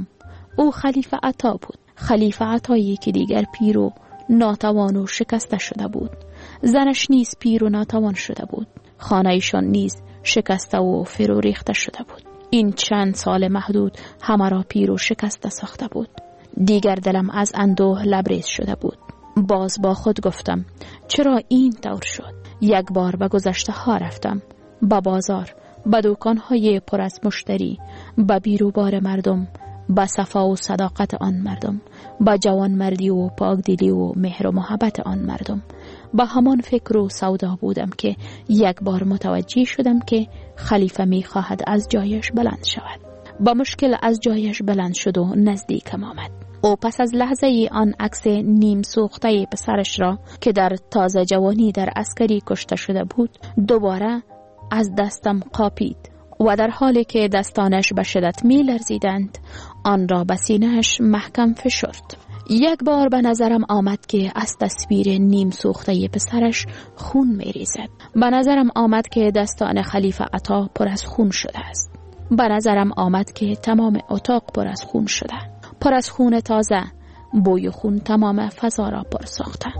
او خلیفه عطا بود. خلیفه عطایی که دیگر پیر و ناتوان و شکسته شده بود. زنش نیز پیر و ناتوان شده بود. خانه‌ایشان نیز شکسته و فرو ریخته شده بود. این چند سال محدود همه را پیر و شکسته ساخته بود. دیگر دلم از اندوه لبریز شده بود. باز با خود گفتم چرا این طور شد؟ یک بار به گذشته ها رفتم، به بازار، به دکان های پر از مشتری، به بیروبار مردم، به صفا و صداقت آن مردم، به جوان مردی و پاکدلی و مهر و محبت آن مردم. به همان فکر و سودا بودم که یک بار متوجه شدم که خلیفه می خواهد از جایش بلند شود. با مشکل از جایش بلند شد و نزدیکم آمد. او پس از لحظه آن عکس نیم سوخته پسرش را که در تازه جوانی در عسکری کشته شده بود دوباره از دستم قاپید و در حالی که دستانش به شدت می لرزیدند آن را به سینه‌اش محکم فشرد. یک بار به نظرم آمد که از تصویر نیم سوخته پسرش خون می ریزد. به نظرم آمد که دستان خلیفه عطا پر از خون شده است. به نظرم آمد که تمام اتاق پر از خون شده، پر از خون تازه، بوی خون تمام فضا را پر ساخته.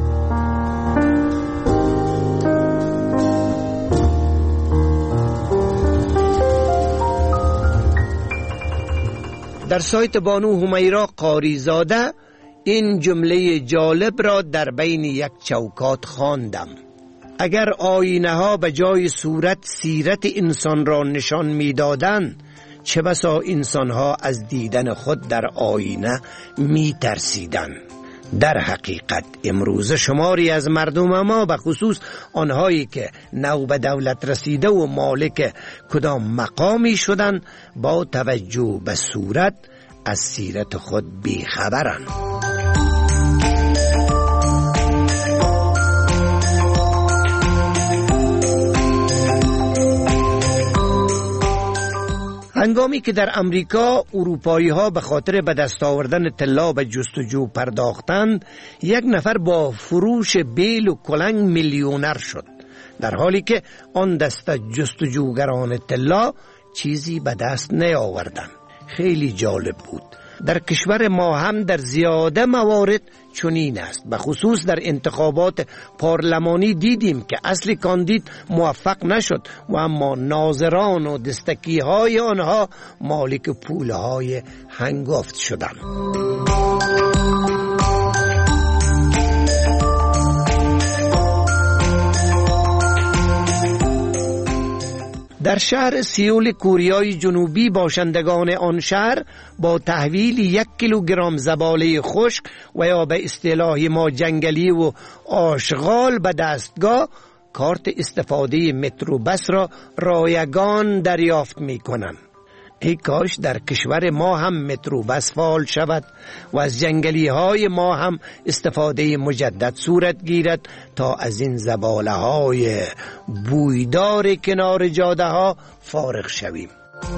در سایت بانو همیرا قاریزاده این جمله جالب را در بین یک چوکات خواندم: اگر آینه ها به جای صورت سیرت انسان را نشان می دادن، چه بسا انسان ها از دیدن خود در آینه می ترسیدن. در حقیقت امروز شماری از مردم ما به خصوص آنهایی که نو به دولت رسیده و مالک کدام مقامی شدن با توجه به صورت از سیرت خود بیخبرن. هنگامی که در امریکا اروپایی ها به خاطر به دست آوردن طلا به جستجو پرداختند، یک نفر با فروش بیل و کلنگ میلیونر شد، در حالی که آن دسته جستجوگران طلا چیزی به دست نیاوردند. خیلی جالب بود. در کشور ما هم در زیاده موارد چنین است. به خصوص در انتخابات پارلمانی دیدیم که اصل کاندید موفق نشد و اما ناظران و دستکی های آنها مالک پول های هنگفت شدند. در شهر سیول کوریای جنوبی باشندگان آن شهر با تحویل یک کیلوگرم زباله خشک و یا به اصطلاح ما جنگلی و آشغال به دستگاه کارت استفاده متروبس را رایگان دریافت می کنند. ای کاش در کشور ما هم متروبس فعال شود و از جنگلی های ما هم استفاده مجدد صورت گیرد تا از این زباله های بویدار کنار جاده ها فارغ شویم.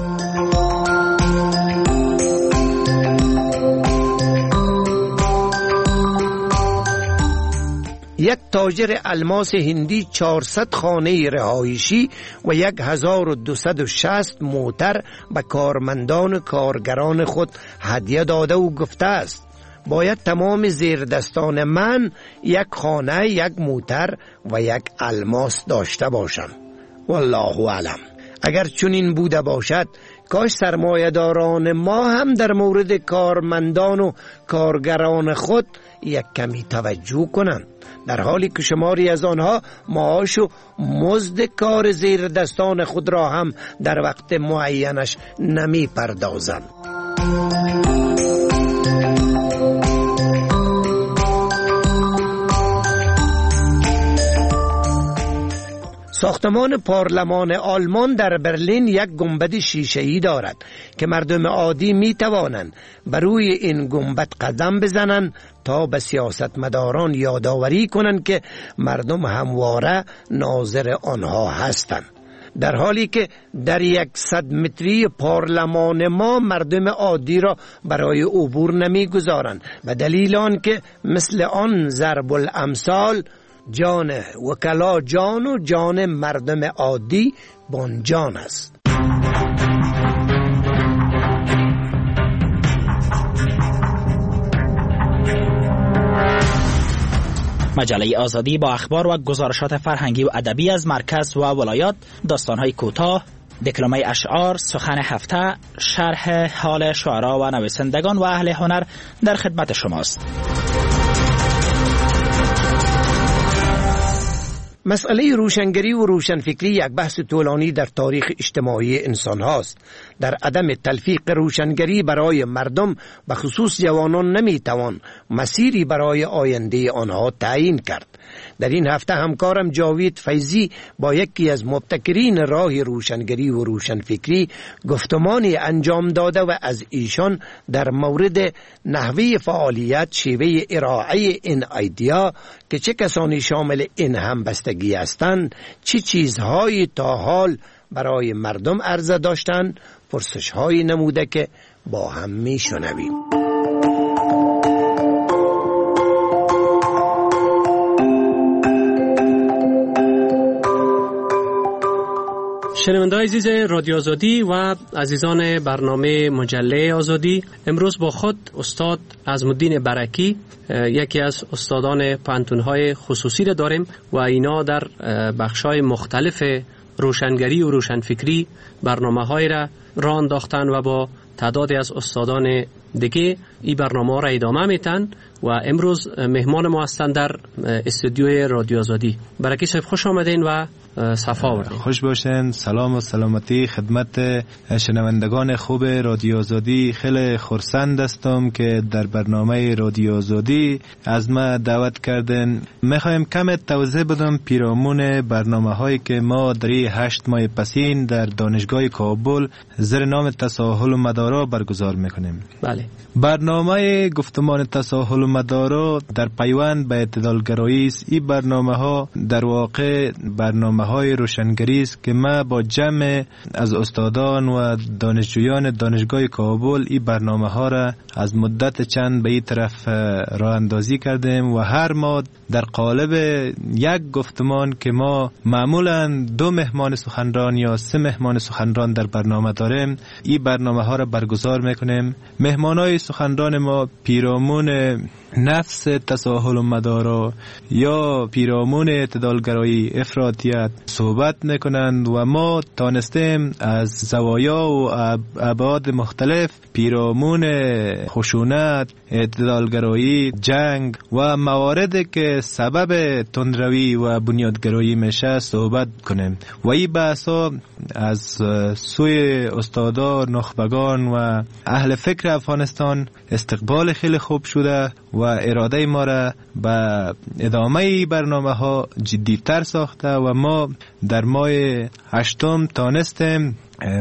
یک تاجر الماس هندی چهارصد خانه رهایشی و یک هزار و دویست و شصت موتر به کارمندان کارگران خود هدیه داده و گفته است باید تمام زیردستان من یک خانه، یک موتر و یک الماس داشته باشند. والله اعلم. اگر چنین بوده باشد کاش سرمایه‌داران ما هم در مورد کارمندان و کارگران خود یک کمی توجه کنند، در حالی که شماری از آنها معاش و مزد کار زیر دستان خود را هم در وقت معینش نمی پردازند. ساختمان پارلمان آلمان در برلین یک گنبد شیشه‌ای دارد که مردم عادی می توانند بر روی این گنبد قدم بزنند تا به سیاستمداران یادآوری کنند که مردم همواره ناظر آنها هستند، در حالی که در یک صد متری پارلمان ما مردم عادی را برای عبور نمی گذارند به دلیل آن که مثل آن ضرب الامثال جان وکلا جان و جان مردم عادی بانجان است. مجله آزادی با اخبار و گزارشات فرهنگی و ادبی از مرکز و ولایات، داستان‌های کوتاه، دکلمه اشعار، سخن هفته، شرح حال شعرا و نویسندگان و اهل هنر در خدمت شماست. مسئله روشنگری و روشنفکری یک بحث طولانی در تاریخ اجتماعی انسان هاست. در عدم تلفیق روشنگری برای مردم به خصوص جوانان نمیتوان مسیری برای آینده آنها تعیین کرد. در این هفته همکارم جاوید فیضی با یکی از مبتکرین راه روشنگری و روشنفکری گفتمانی انجام داده و از ایشان در مورد نحوه فعالیت، شیوه ارائه این ایدیا که چه کسانی شامل این همبستگی هستند، چه چیزهایی تا حال برای مردم عرضه داشتند، پرسش‌هایی نموده که با هم می‌شنویم. شنونده‌های عزیز رادیو آزادی و عزیزان برنامه مجله آزادی، امروز با خود استاد عظم‌الدین برکی، یکی از استادان پانتون‌های خصوصی را داریم و اینا در بخش‌های مختلف روشنگری و روشنفکری برنامه‌های را راه انداختن و با تعدادی از استادان دیگه این برنامه را ادامه میتن و امروز مهمان ما هستند در استودیوی رادیو آزادی. برکی صاحب خوش آمدین و صفا آوردین. خوش باشین. سلام و سلامتی خدمت شنوندگان خوب رادیو آزادی. خیلی خرسند هستم که در برنامه رادیو آزادی از ما دعوت کردن. میخوایم کم توضیح بدم پیرامون برنامه هایی که ما در هشت ماه پسین در دانشگاه کابل زیر نام تساهل و مدارا برگزار میکنیم. بله. برنامه گفتمان تساهل و مدارا در پیوند به اعتدالگرایی است. این برنامه ها در واقع برنامه های روشنگری است که ما با جمع از استادان و دانشجویان دانشگاه کابل این برنامه ها را از مدت چند به این طرف راه اندازی کردیم و هر ماه در قالب یک گفتمان که ما معمولا دو مهمان سخنران یا سه مهمان سخنران در برنامه داریم، این برنامه ها را برگزار میکنیم. مهمانای سخنران ما پیرامون نفس تساهل و مدارا یا پیرامون اعتدالگرایی افراطیت صحبت میکنند و ما تانستیم از زوایا و ابعاد مختلف پیرامون خشونت، اعتدالگرایی، جنگ و مواردی که سبب تندروی و بنیادگرایی میشه صحبت کنیم و این بحثا از سوی استادان، نخبگان و اهل فکر افغانستان استقبال خیلی خوب شده و اراده ما را به ادامه برنامه ها جدیتر ساخته و ما در ماه هشتم تانستیم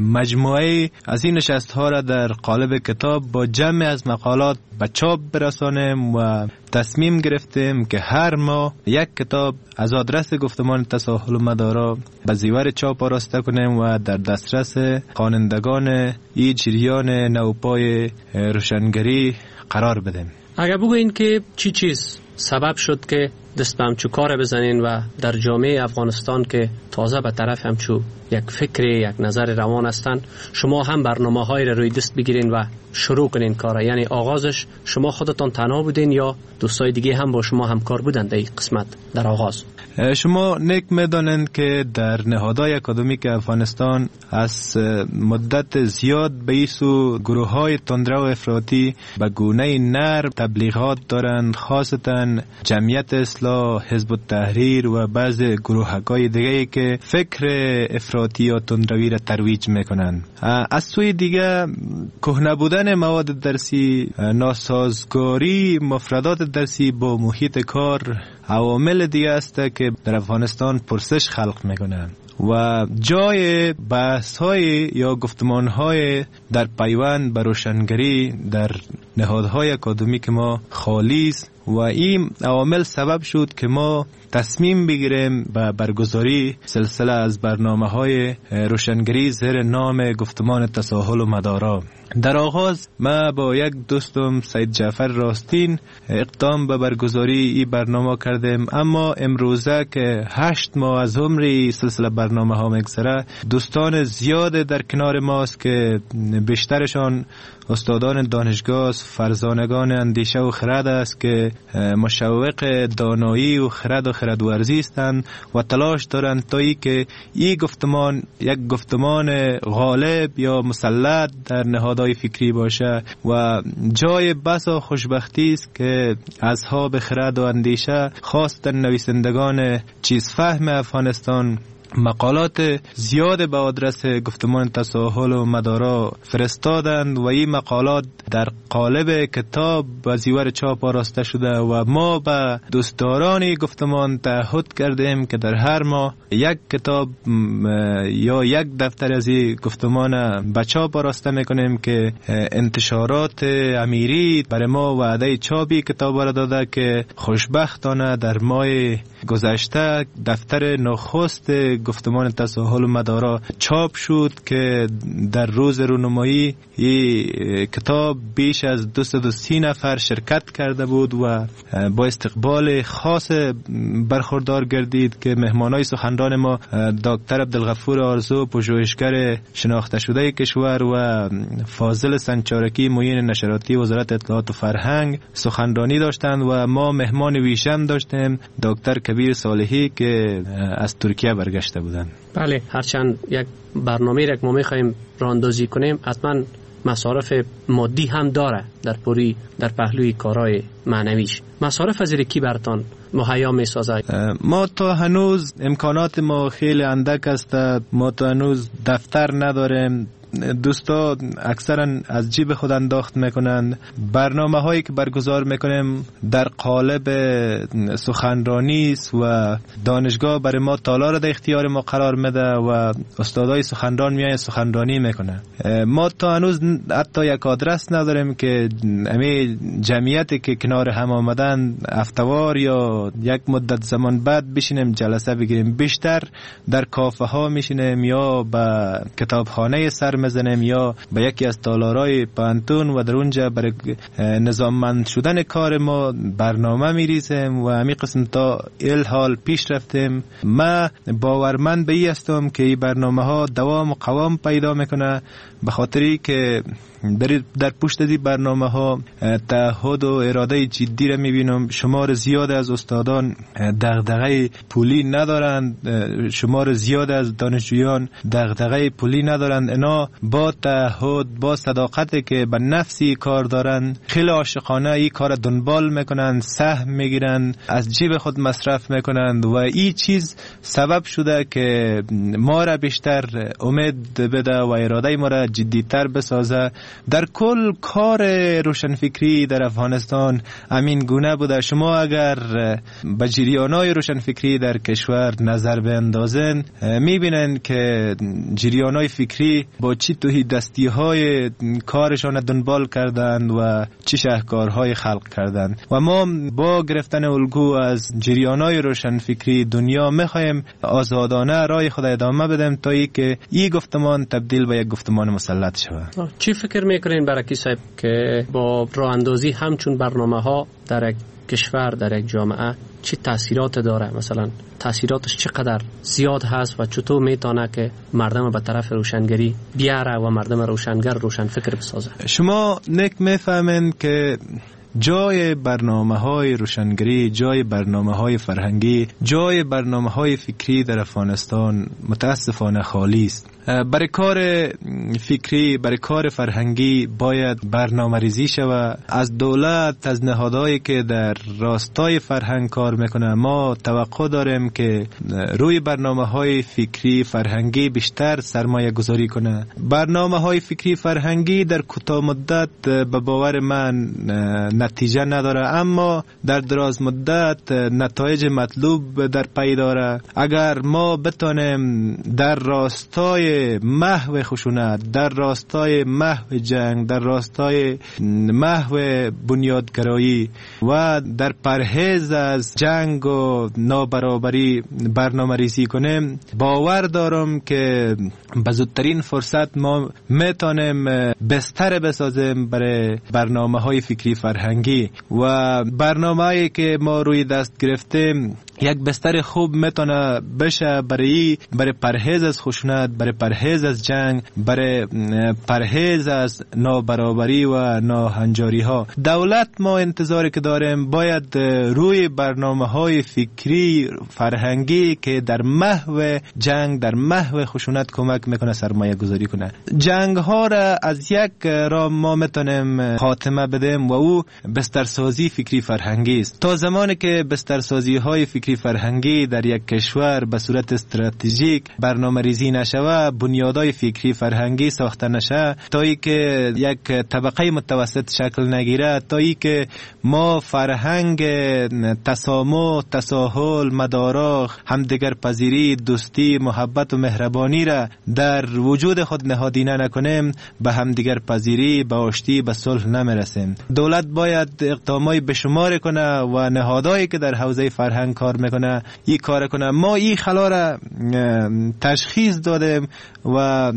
مجموعه از این نشست ها را در قالب کتاب با جمع از مقالات به چاپ برسانیم و تصمیم گرفتیم که هر ماه یک کتاب از آدرس گفتمان تساهل و مدارا به زیور چاپ آراسته کنیم و در دسترس خوانندگان این جریان نوپای روشنگری قرار بدیم. اگر بگوین که چی چیز سبب شد که دست به همچو کار بزنین و در جامعه افغانستان که تازه به طرف همچو یک فکر، یک نظر روان هستن، شما هم برنامه های را روی دست بگیرین و شروع کنین کار؟ یعنی آغازش شما خودتان تنها بودین یا دوستای دیگه هم با شما همکار بودند در این قسمت در آغاز؟ شما نیک میدانند که در نهادهای اکادمیک افغانستان از مدت زیاد به ایسو گروه های تندرو افراطی به گونه نرم تبلیغات دارند، خاصتا جمعیت اصلاح، حزب التحریر و بعض گروه‌های دیگه که فکر افراطی یا تندروی را ترویج میکنند. از سوی دیگه کهنه بودن مواد درسی، ناسازگاری مفردات درسی با محیط کار عوامل دیگه است که در افغانستان پرسش خلق میکنند و جای بحث های یا گفتمان های در پیوند به روشنگری در نهادهای اکادمیک ما خالی است و این عوامل سبب شد که ما تصمیم بگیریم به برگزاری سلسله از برنامه های روشنگری زیر نام گفتمان تساهل و مدارا. در آغاز ما با یک دوستم سید جعفر راستین اقدام به برگزاری این برنامه کردیم، اما امروزه که هشت ماه از عمر سلسله برنامه ها میگذره، دوستان زیاد در کنار ماست که بیشترشان استادان دانشگاه، فرزانگان اندیشه و خرد است که مشوق دانایی و خرد و خردورزی هستند و تلاش دارند تا ای که این گفتمان یک گفتمان غالب یا مسلط در نهادهای فکری باشه و جای بسا خوشبختی است که اصحاب خرد و اندیشه خاصتا نویسندگان چیز فهم افغانستان مقالات زیاد به آدرس گفتمان تساهل و مدارا فرستادند و این مقالات در قالب کتاب و زیور چاپ آراسته شده و ما به دوستداران گفتمان تعهد کردیم که در هر ماه یک کتاب یا یک دفتر از این گفتمان به چاپ آراسته میکنیم که انتشارات امیری برای ما وعده چاپی کتاب را داده که خوشبختانه در ماه گذشته دفتر نخست گفتمان تساهل و مدارا چاپ شد که در روز رونمایی این کتاب بیش از دویست و سی نفر شرکت کرده بود و با استقبال خاص برخوردار گردید که مهمانای سخنران ما دکتر عبدالغفور آرزو، پژوهشگر شناخته شده کشور و فاضل سنچارکی، معین نشراتی وزارت اطلاعات و فرهنگ سخنرانی داشتند و ما مهمان ویژم داشتیم دکتر کبیر صالحی که از ترکیه برگشته بودند. بله، هرچند یک برنامه را که ما می‌خوایم راه‌اندازی کنیم حتما مصارف مادی هم داره در پوری در پهلوی کارهای معنویش. مصارف از کی برتان مهیا می‌سازد؟ ما تا هنوز امکانات ما خیلی اندک است. ما تا هنوز دفتر نداریم. دوستا اکثرا از جیب خود انداخت میکنند. برنامه هایی که برگزار میکنیم در قالب سخنرانی است و دانشگاه برای ما تالار در اختیار ما قرار میده و استادای سخنران میای سخنرانی میکنه. ما تا هنوز حتی یک آدرس نداریم که امی جمعیتی که کنار هم آمدن افتوار یا یک مدت زمان بعد بشینیم جلسه بگیریم. بیشتر در کافه ها میشینیم یا به کتابخانه سر میزنیم یا به یکی از تالارهای پانتون و در اونجا برای نظاممند شدن کار ما برنامه میریزیم و همین قسم تا ال حال پیش رفتیم. ما باورمند به این هستم که این برنامه ها دوام و قوام پیدا میکنه به خاطری که در, در پشت از این برنامه ها تعهد و اراده جدی را میبینم. شمار زیاد از استادان دغدغه پولی ندارند، شمار زیاد از دانشجویان دغدغه پولی ندارند. اینا با تعهد با صداقتی که به نفسی کار دارند خیلی عاشقانه این کار دنبال میکنند، سهم میگیرند، از جیب خود مصرف میکنند و این چیز سبب شده که ما را بیشتر امید بده و اراده ما را جدیتر بسازه. در کل کار روشنفکری در افغانستان امین گونه بوده. شما اگر به جریانای روشنفکری در کشور نظر بیندازن میبینن که جریانای فکری با چی توهی دستی های کارشان دنبال کردند و چی شاهکارهای خلق کردند و ما با گرفتن الگو از جریانای روشنفکری دنیا میخوایم آزادانه راه خود ادامه بدیم تا ای که این گفتمان تبدیل به یک گفتمان مسلط شود. چی فکر میکنین برکی صاحب که با راه اندازی همچون برنامه ها در یک کشور در یک جامعه چی تاثیرات داره؟ مثلا تاثیراتش چقدر زیاد هست و چطور میتونه که مردم به طرف روشنگری بیاره و مردم روشنگر روشن فکر بسازه؟ شما نیک میفهمین که جای برنامه های روشنگری، جای برنامه های فرهنگی، جای برنامه های فکری در افغانستان متاسفانه خالی است. برای کار فکری، برای کار فرهنگی باید برنامه ریزی شود. از دولت، از نهادهایی که در راستای فرهنگ کار میکنه ما توقع داریم که روی برنامه های فکری فرهنگی بیشتر سرمایه گذاری کنه. برنامه های فکری فرهنگی در کوتاه مدت به باور من نتیجه نداره اما در دراز مدت نتایج مطلوب در پی داره. اگر ما بتانیم در راستای محو خشونت، در راستای محو جنگ، در راستای محو بنیادگرایی و در پرهیز از جنگ و نابرابری برنامه ریزی کنیم باور دارم که به زودترین فرصت ما میتونیم بستر بسازیم برای برنامه های فکری فرهنگی و برنامه هایی که ما روی دست گرفتیم یک بستر خوب میتونه بشه برای برای پرهیز از خشونت، برای پرهیز از جنگ، برای پرهیز از نابرابری و ناهنجاری ها. دولت ما انتظاری که داریم باید روی برنامه‌های فکری فرهنگی که در محو جنگ، در محو خشونت کمک میکنه سرمایه گذاری کنه. جنگ ها را از یک راه ما میتونیم خاتمه بدیم و او بسترسازی فکری فرهنگی است. تا زمانی که بسترسازی های فکری فرهنگی در یک کشور به صورت استراتژیک برنامه ریزی نشوه، بنیادهای فکری فرهنگی ساخته نشه، تا ای که یک طبقه متوسط شکل نگیره، تا ای که ما فرهنگ تسامح، تساهل، مدارا، همدیگر پذیری، دوستی، محبت و مهربانی را در وجود خود نهادینه نکنیم، به همدیگر پذیری، به آشتی، به صلح نمیرسیم. دولت باید اقدامای بشمار کنه و نهادهایی که در حوزه فرهنگ کار میکنه این کار کنه. ما این خلا را تشخیص دادیم و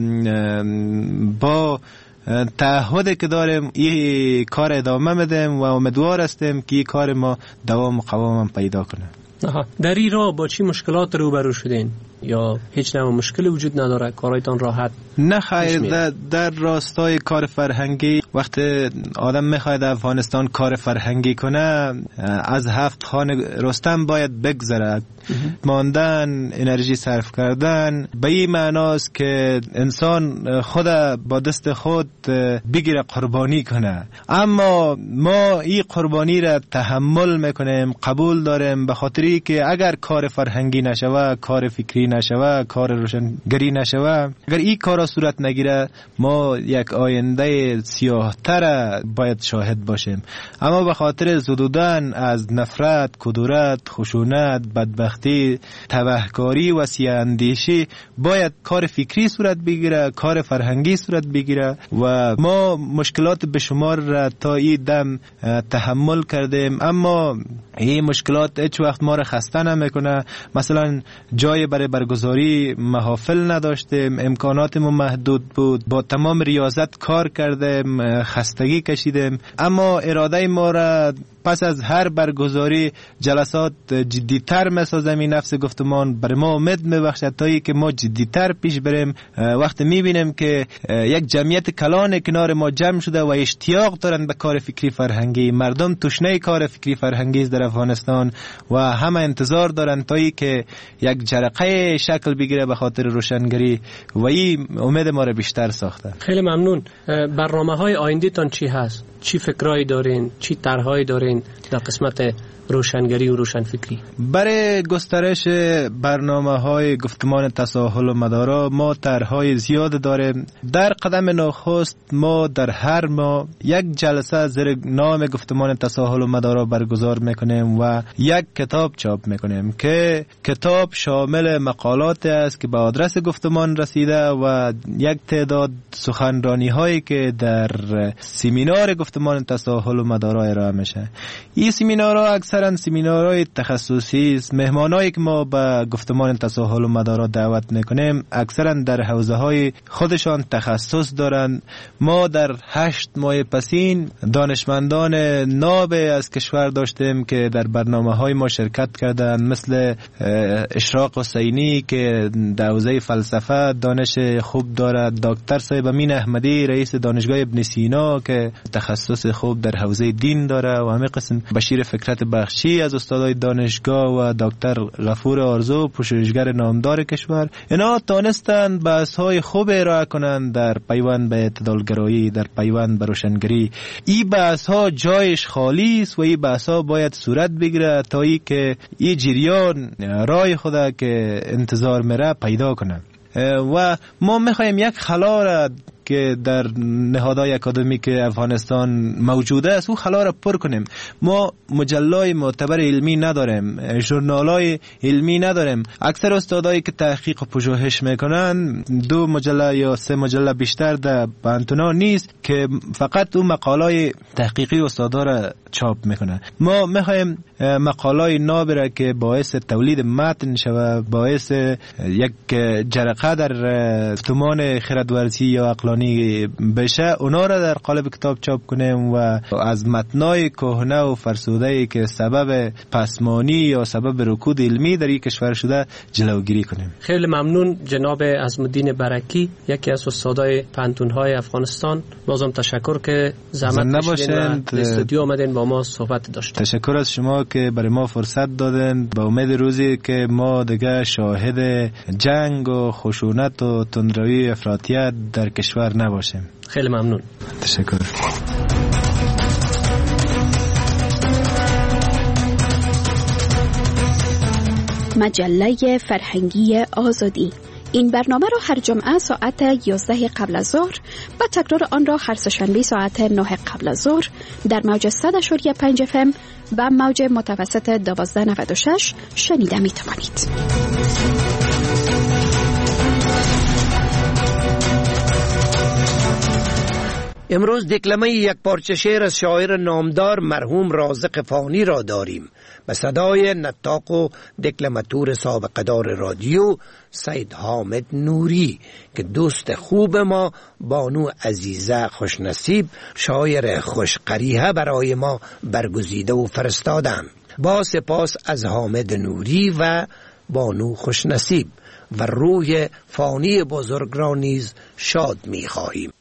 با تعهد که داریم این کار ادامه میدیم و امیدوار هستیم که این کار ما دوام و قوام پیدا کنه. آها. در این راه با چی مشکلات روبرو شدین؟ یا هیچ نوع مشکلی وجود نداره؟ کارایتان راحت؟ نه خیر، در, در راستای کار فرهنگی وقتی آدم میخواید افغانستان کار فرهنگی کنه از هفت خانه رستم باید بگذره. ماندن، انرژی صرف کردن به این معناست که انسان خود با دست خود بگیره قربانی کنه. اما ما این قربانی را تحمل میکنیم، قبول داریم، به خاطری که اگر کار فرهنگی نشوه، کار فکری نشوه، کار روشنگری نشوه، اگر این کارا صورت نگیره، ما یک آینده سیاه تر باید شاهد باشیم. اما به خاطر زدودن از نفرت، کدورت، خشونت، بدبختی، تبهکاری و سیاه‌اندیشی باید کار فکری صورت بگیره، کار فرهنگی صورت بگیره و ما مشکلات به شمار را تا این دم تحمل کردیم. اما این مشکلات هیچ وقت ما را خسته نمیکنه. مثلا جای برای برگزاری محافل نداشتیم، امکانات ما محدود بود، با تمام ریاضت کار کردیم، خستگی کشیدیم، اما اراده ما را پس از هر برگزاری جلسات جدیتر میسازم. این نفس گفتمان برای ما امید میبخشد تا ای که ما جدیتر پیش بریم. وقتی میبینیم که یک جمعیت کلان کنار ما جمع شده و اشتیاق دارن به کار فکری فرهنگی، مردم تشنه کار فکری فرهنگی در افغانستان و همه انتظار دارن تا ای که یک جرقه شکل بگیره به خاطر روشنگری و این امید ما را بیشتر ساخته. خیلی ممنون. برنامه‌های آینده تان چی هست؟ چی فکرایی دارین؟ چی طرح‌هایی دارین در قسمت روشنگری و روشنفکری؟ برای گسترش برنامه‌های گفتمان تساهل و مدارا ما طرح‌های زیاد داریم. در قدم نخست ما در هر ماه یک جلسه زیر نام گفتمان تساهل و مدارا برگزار میکنیم و یک کتاب چاپ میکنیم که کتاب شامل مقالات است که به آدرس گفتمان رسیده و یک تعداد سخنرانی هایی که در سمینار گفتمان تساهل و مدارا ارائه میشه. این سمینارها اکثر سمینارهای تخصصی است. مهمانایی که ما به گفتمان تساهل و مدارا دعوت میکنیم اکثرا در حوزه های خودشان تخصص دارند. ما در هشت ماه پسین دانشمندان ناب از کشور داشتیم که در برنامه های ما شرکت کردند، مثل اشراق حسینی که در حوزه فلسفه دانش خوب دارد، دکتر صاحب امین احمدی رئیس دانشگاه ابن سینا که تخصص خوب در حوزه دین داره و همین قسم بشیر فکرت بخشی از استادای دانشگاه و دکتر غفور آرزو پژوهشگر نامدار کشور. اینا تانستند بحث‌های خوب ارائه کنند در پیوند به اعتدالگرایی، در پیوند به روشنگری. این بحث‌ها جایش خالی است و این بحث‌ها باید صورت بگیره تا ای که این جریان راه خدا که انتظار میره پیدا کنه. و ما میخوایم یک خلا را که در نهادهای اکادمیک افغانستان موجوده است او خلا را پر کنیم. ما مجلای معتبر علمی نداریم، ژورنالای علمی نداریم. اکثر استادایی که تحقیق و پژوهش میکنن دو مجله یا سه مجله بیشتر در بانتونا نیست که فقط اون مقالای تحقیقی استادا را چاپ میکنه. ما میخوایم مقالای نابره که باعث تولید متن شود، باعث یک جرقه در گفتمان خردورزی یا عقلانی پسمانی بشه اونا را در قالب کتاب چاپ کنیم و از متنای کهنه و فرسوده‌ای که سبب پسمانی یا سبب رکود علمی در این کشور شده جلوگیری کنیم. خیلی ممنون جناب عظم‌الدین برکی، یکی از استادای پانتون‌های افغانستان. بازم تشکر که زحمت کشیدین و استودیو آمدین با ما صحبت داشتین. تشکر از شما که برای ما فرصت دادن. با امید روزی که ما دیگه شاهد جنگ و خشونت و تندروی افراطیت در کشور نباشیم. خیلی ممنون. تشکر. مجله فرهنگی آزادی. این برنامه را هر جمعه ساعت یازده قبل از ظهر و تکرار آن را هر سه‌شنبه ساعت نه قبل از ظهر در موج صد و پنج اف ام و موج متوسط دوازده نود و شش شنیده می توانید. امروز دکلمه یک پارچه شعر از شاعر نامدار مرحوم رازق فانی را داریم به صدای نطاق و دکلماتور سابقه‌دار رادیو سید حامد نوری که دوست خوب ما بانو عزیزه خوشنصیب شاعر خوشقریحه برای ما برگزیده و فرستادن. با سپاس از حامد نوری و بانو خوشنصیب و روح فانی بزرگ را نیز شاد می خواهیم.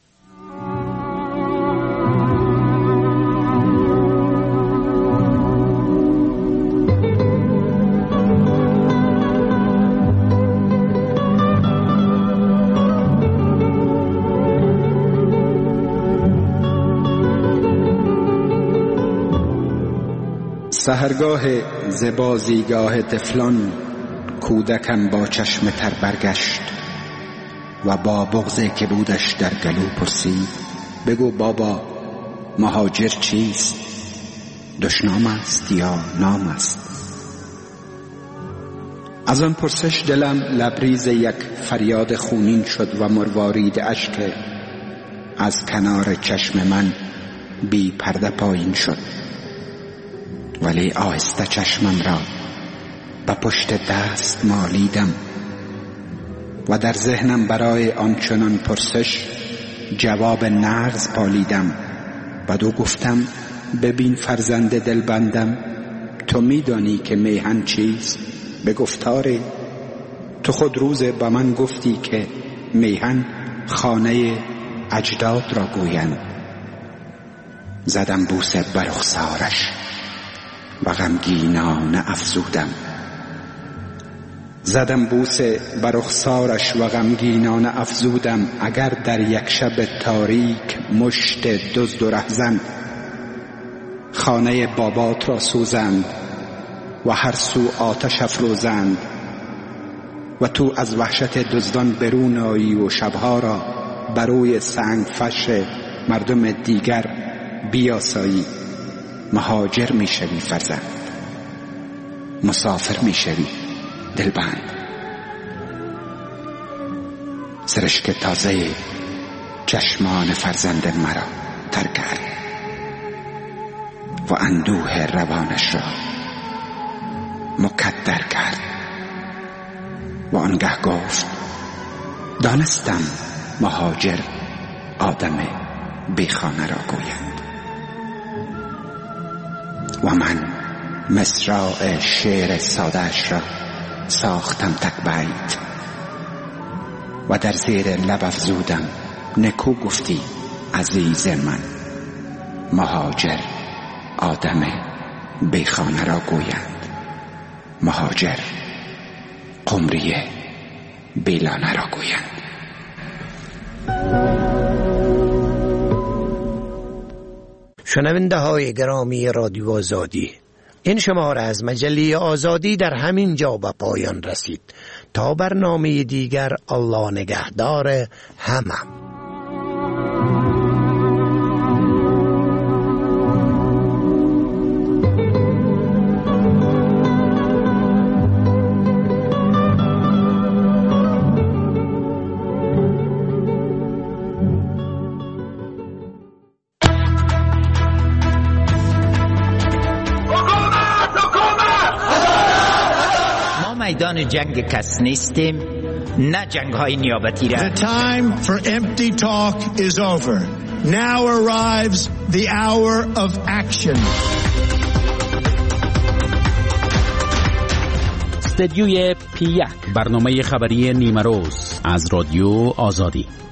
سحرگاه زبازیگاه طفلان کودکم با چشم تر برگشت و با بغضی که بودش در گلو پرسید بگو بابا مهاجر چیست؟ دشنام است یا نام است؟ از آن پرسش دلم لبریز یک فریاد خونین شد و مروارید اشک از کنار چشم من بی پرده پایین شد، ولی آهسته چشمم را به پشت دست مالیدم و در ذهنم برای آنچنان پرسش جواب نغز پالیدم و دو گفتم ببین فرزند دلبندم، تو میدانی که میهن چیست؟ به گفتاری تو خود روز به من گفتی که میهن خانه اجداد را گویند. زدم بوسه بر رخسارش و غمگینانه افزودم زدم بوسه بر رخسارش و غمگینانه افزودم اگر در یک شب تاریک مشت دزد و رهزن خانه بابات را سوزند و هر سو آتش افروزند و تو از وحشت دزدان برون آیی و شبها را بروی سنگ فش مردم دیگر بیاسایی، مهاجر می شوی فرزند، مسافر می شوی دلبند. سرشک تازه چشمان فرزند مرا تر کرد و اندوه روانش را مکدر کرد و آنگه گفت دانستم مهاجر آدم بیخانه را گویند. و من مصرع شعر ساده‌اش را ساختم تک بیت و در زیر لب افزودم نکو گفتی عزیز من، مهاجر آدم بیخانه را گویند، مهاجر قمری بیلانه را گویند. شنونده های گرامی رادیو آزادی، این شماره از مجله آزادی در همین جا به پایان رسید. تا برنامه دیگر، الله نگهدار همه. میدان جنگ کس نیستیم، نه جنگ های نیابتی را. The time for empty talk is over. Now arrives the hour of action. استدیوی پی یک، برنامه خبری نیمه روز از رادیو آزادی.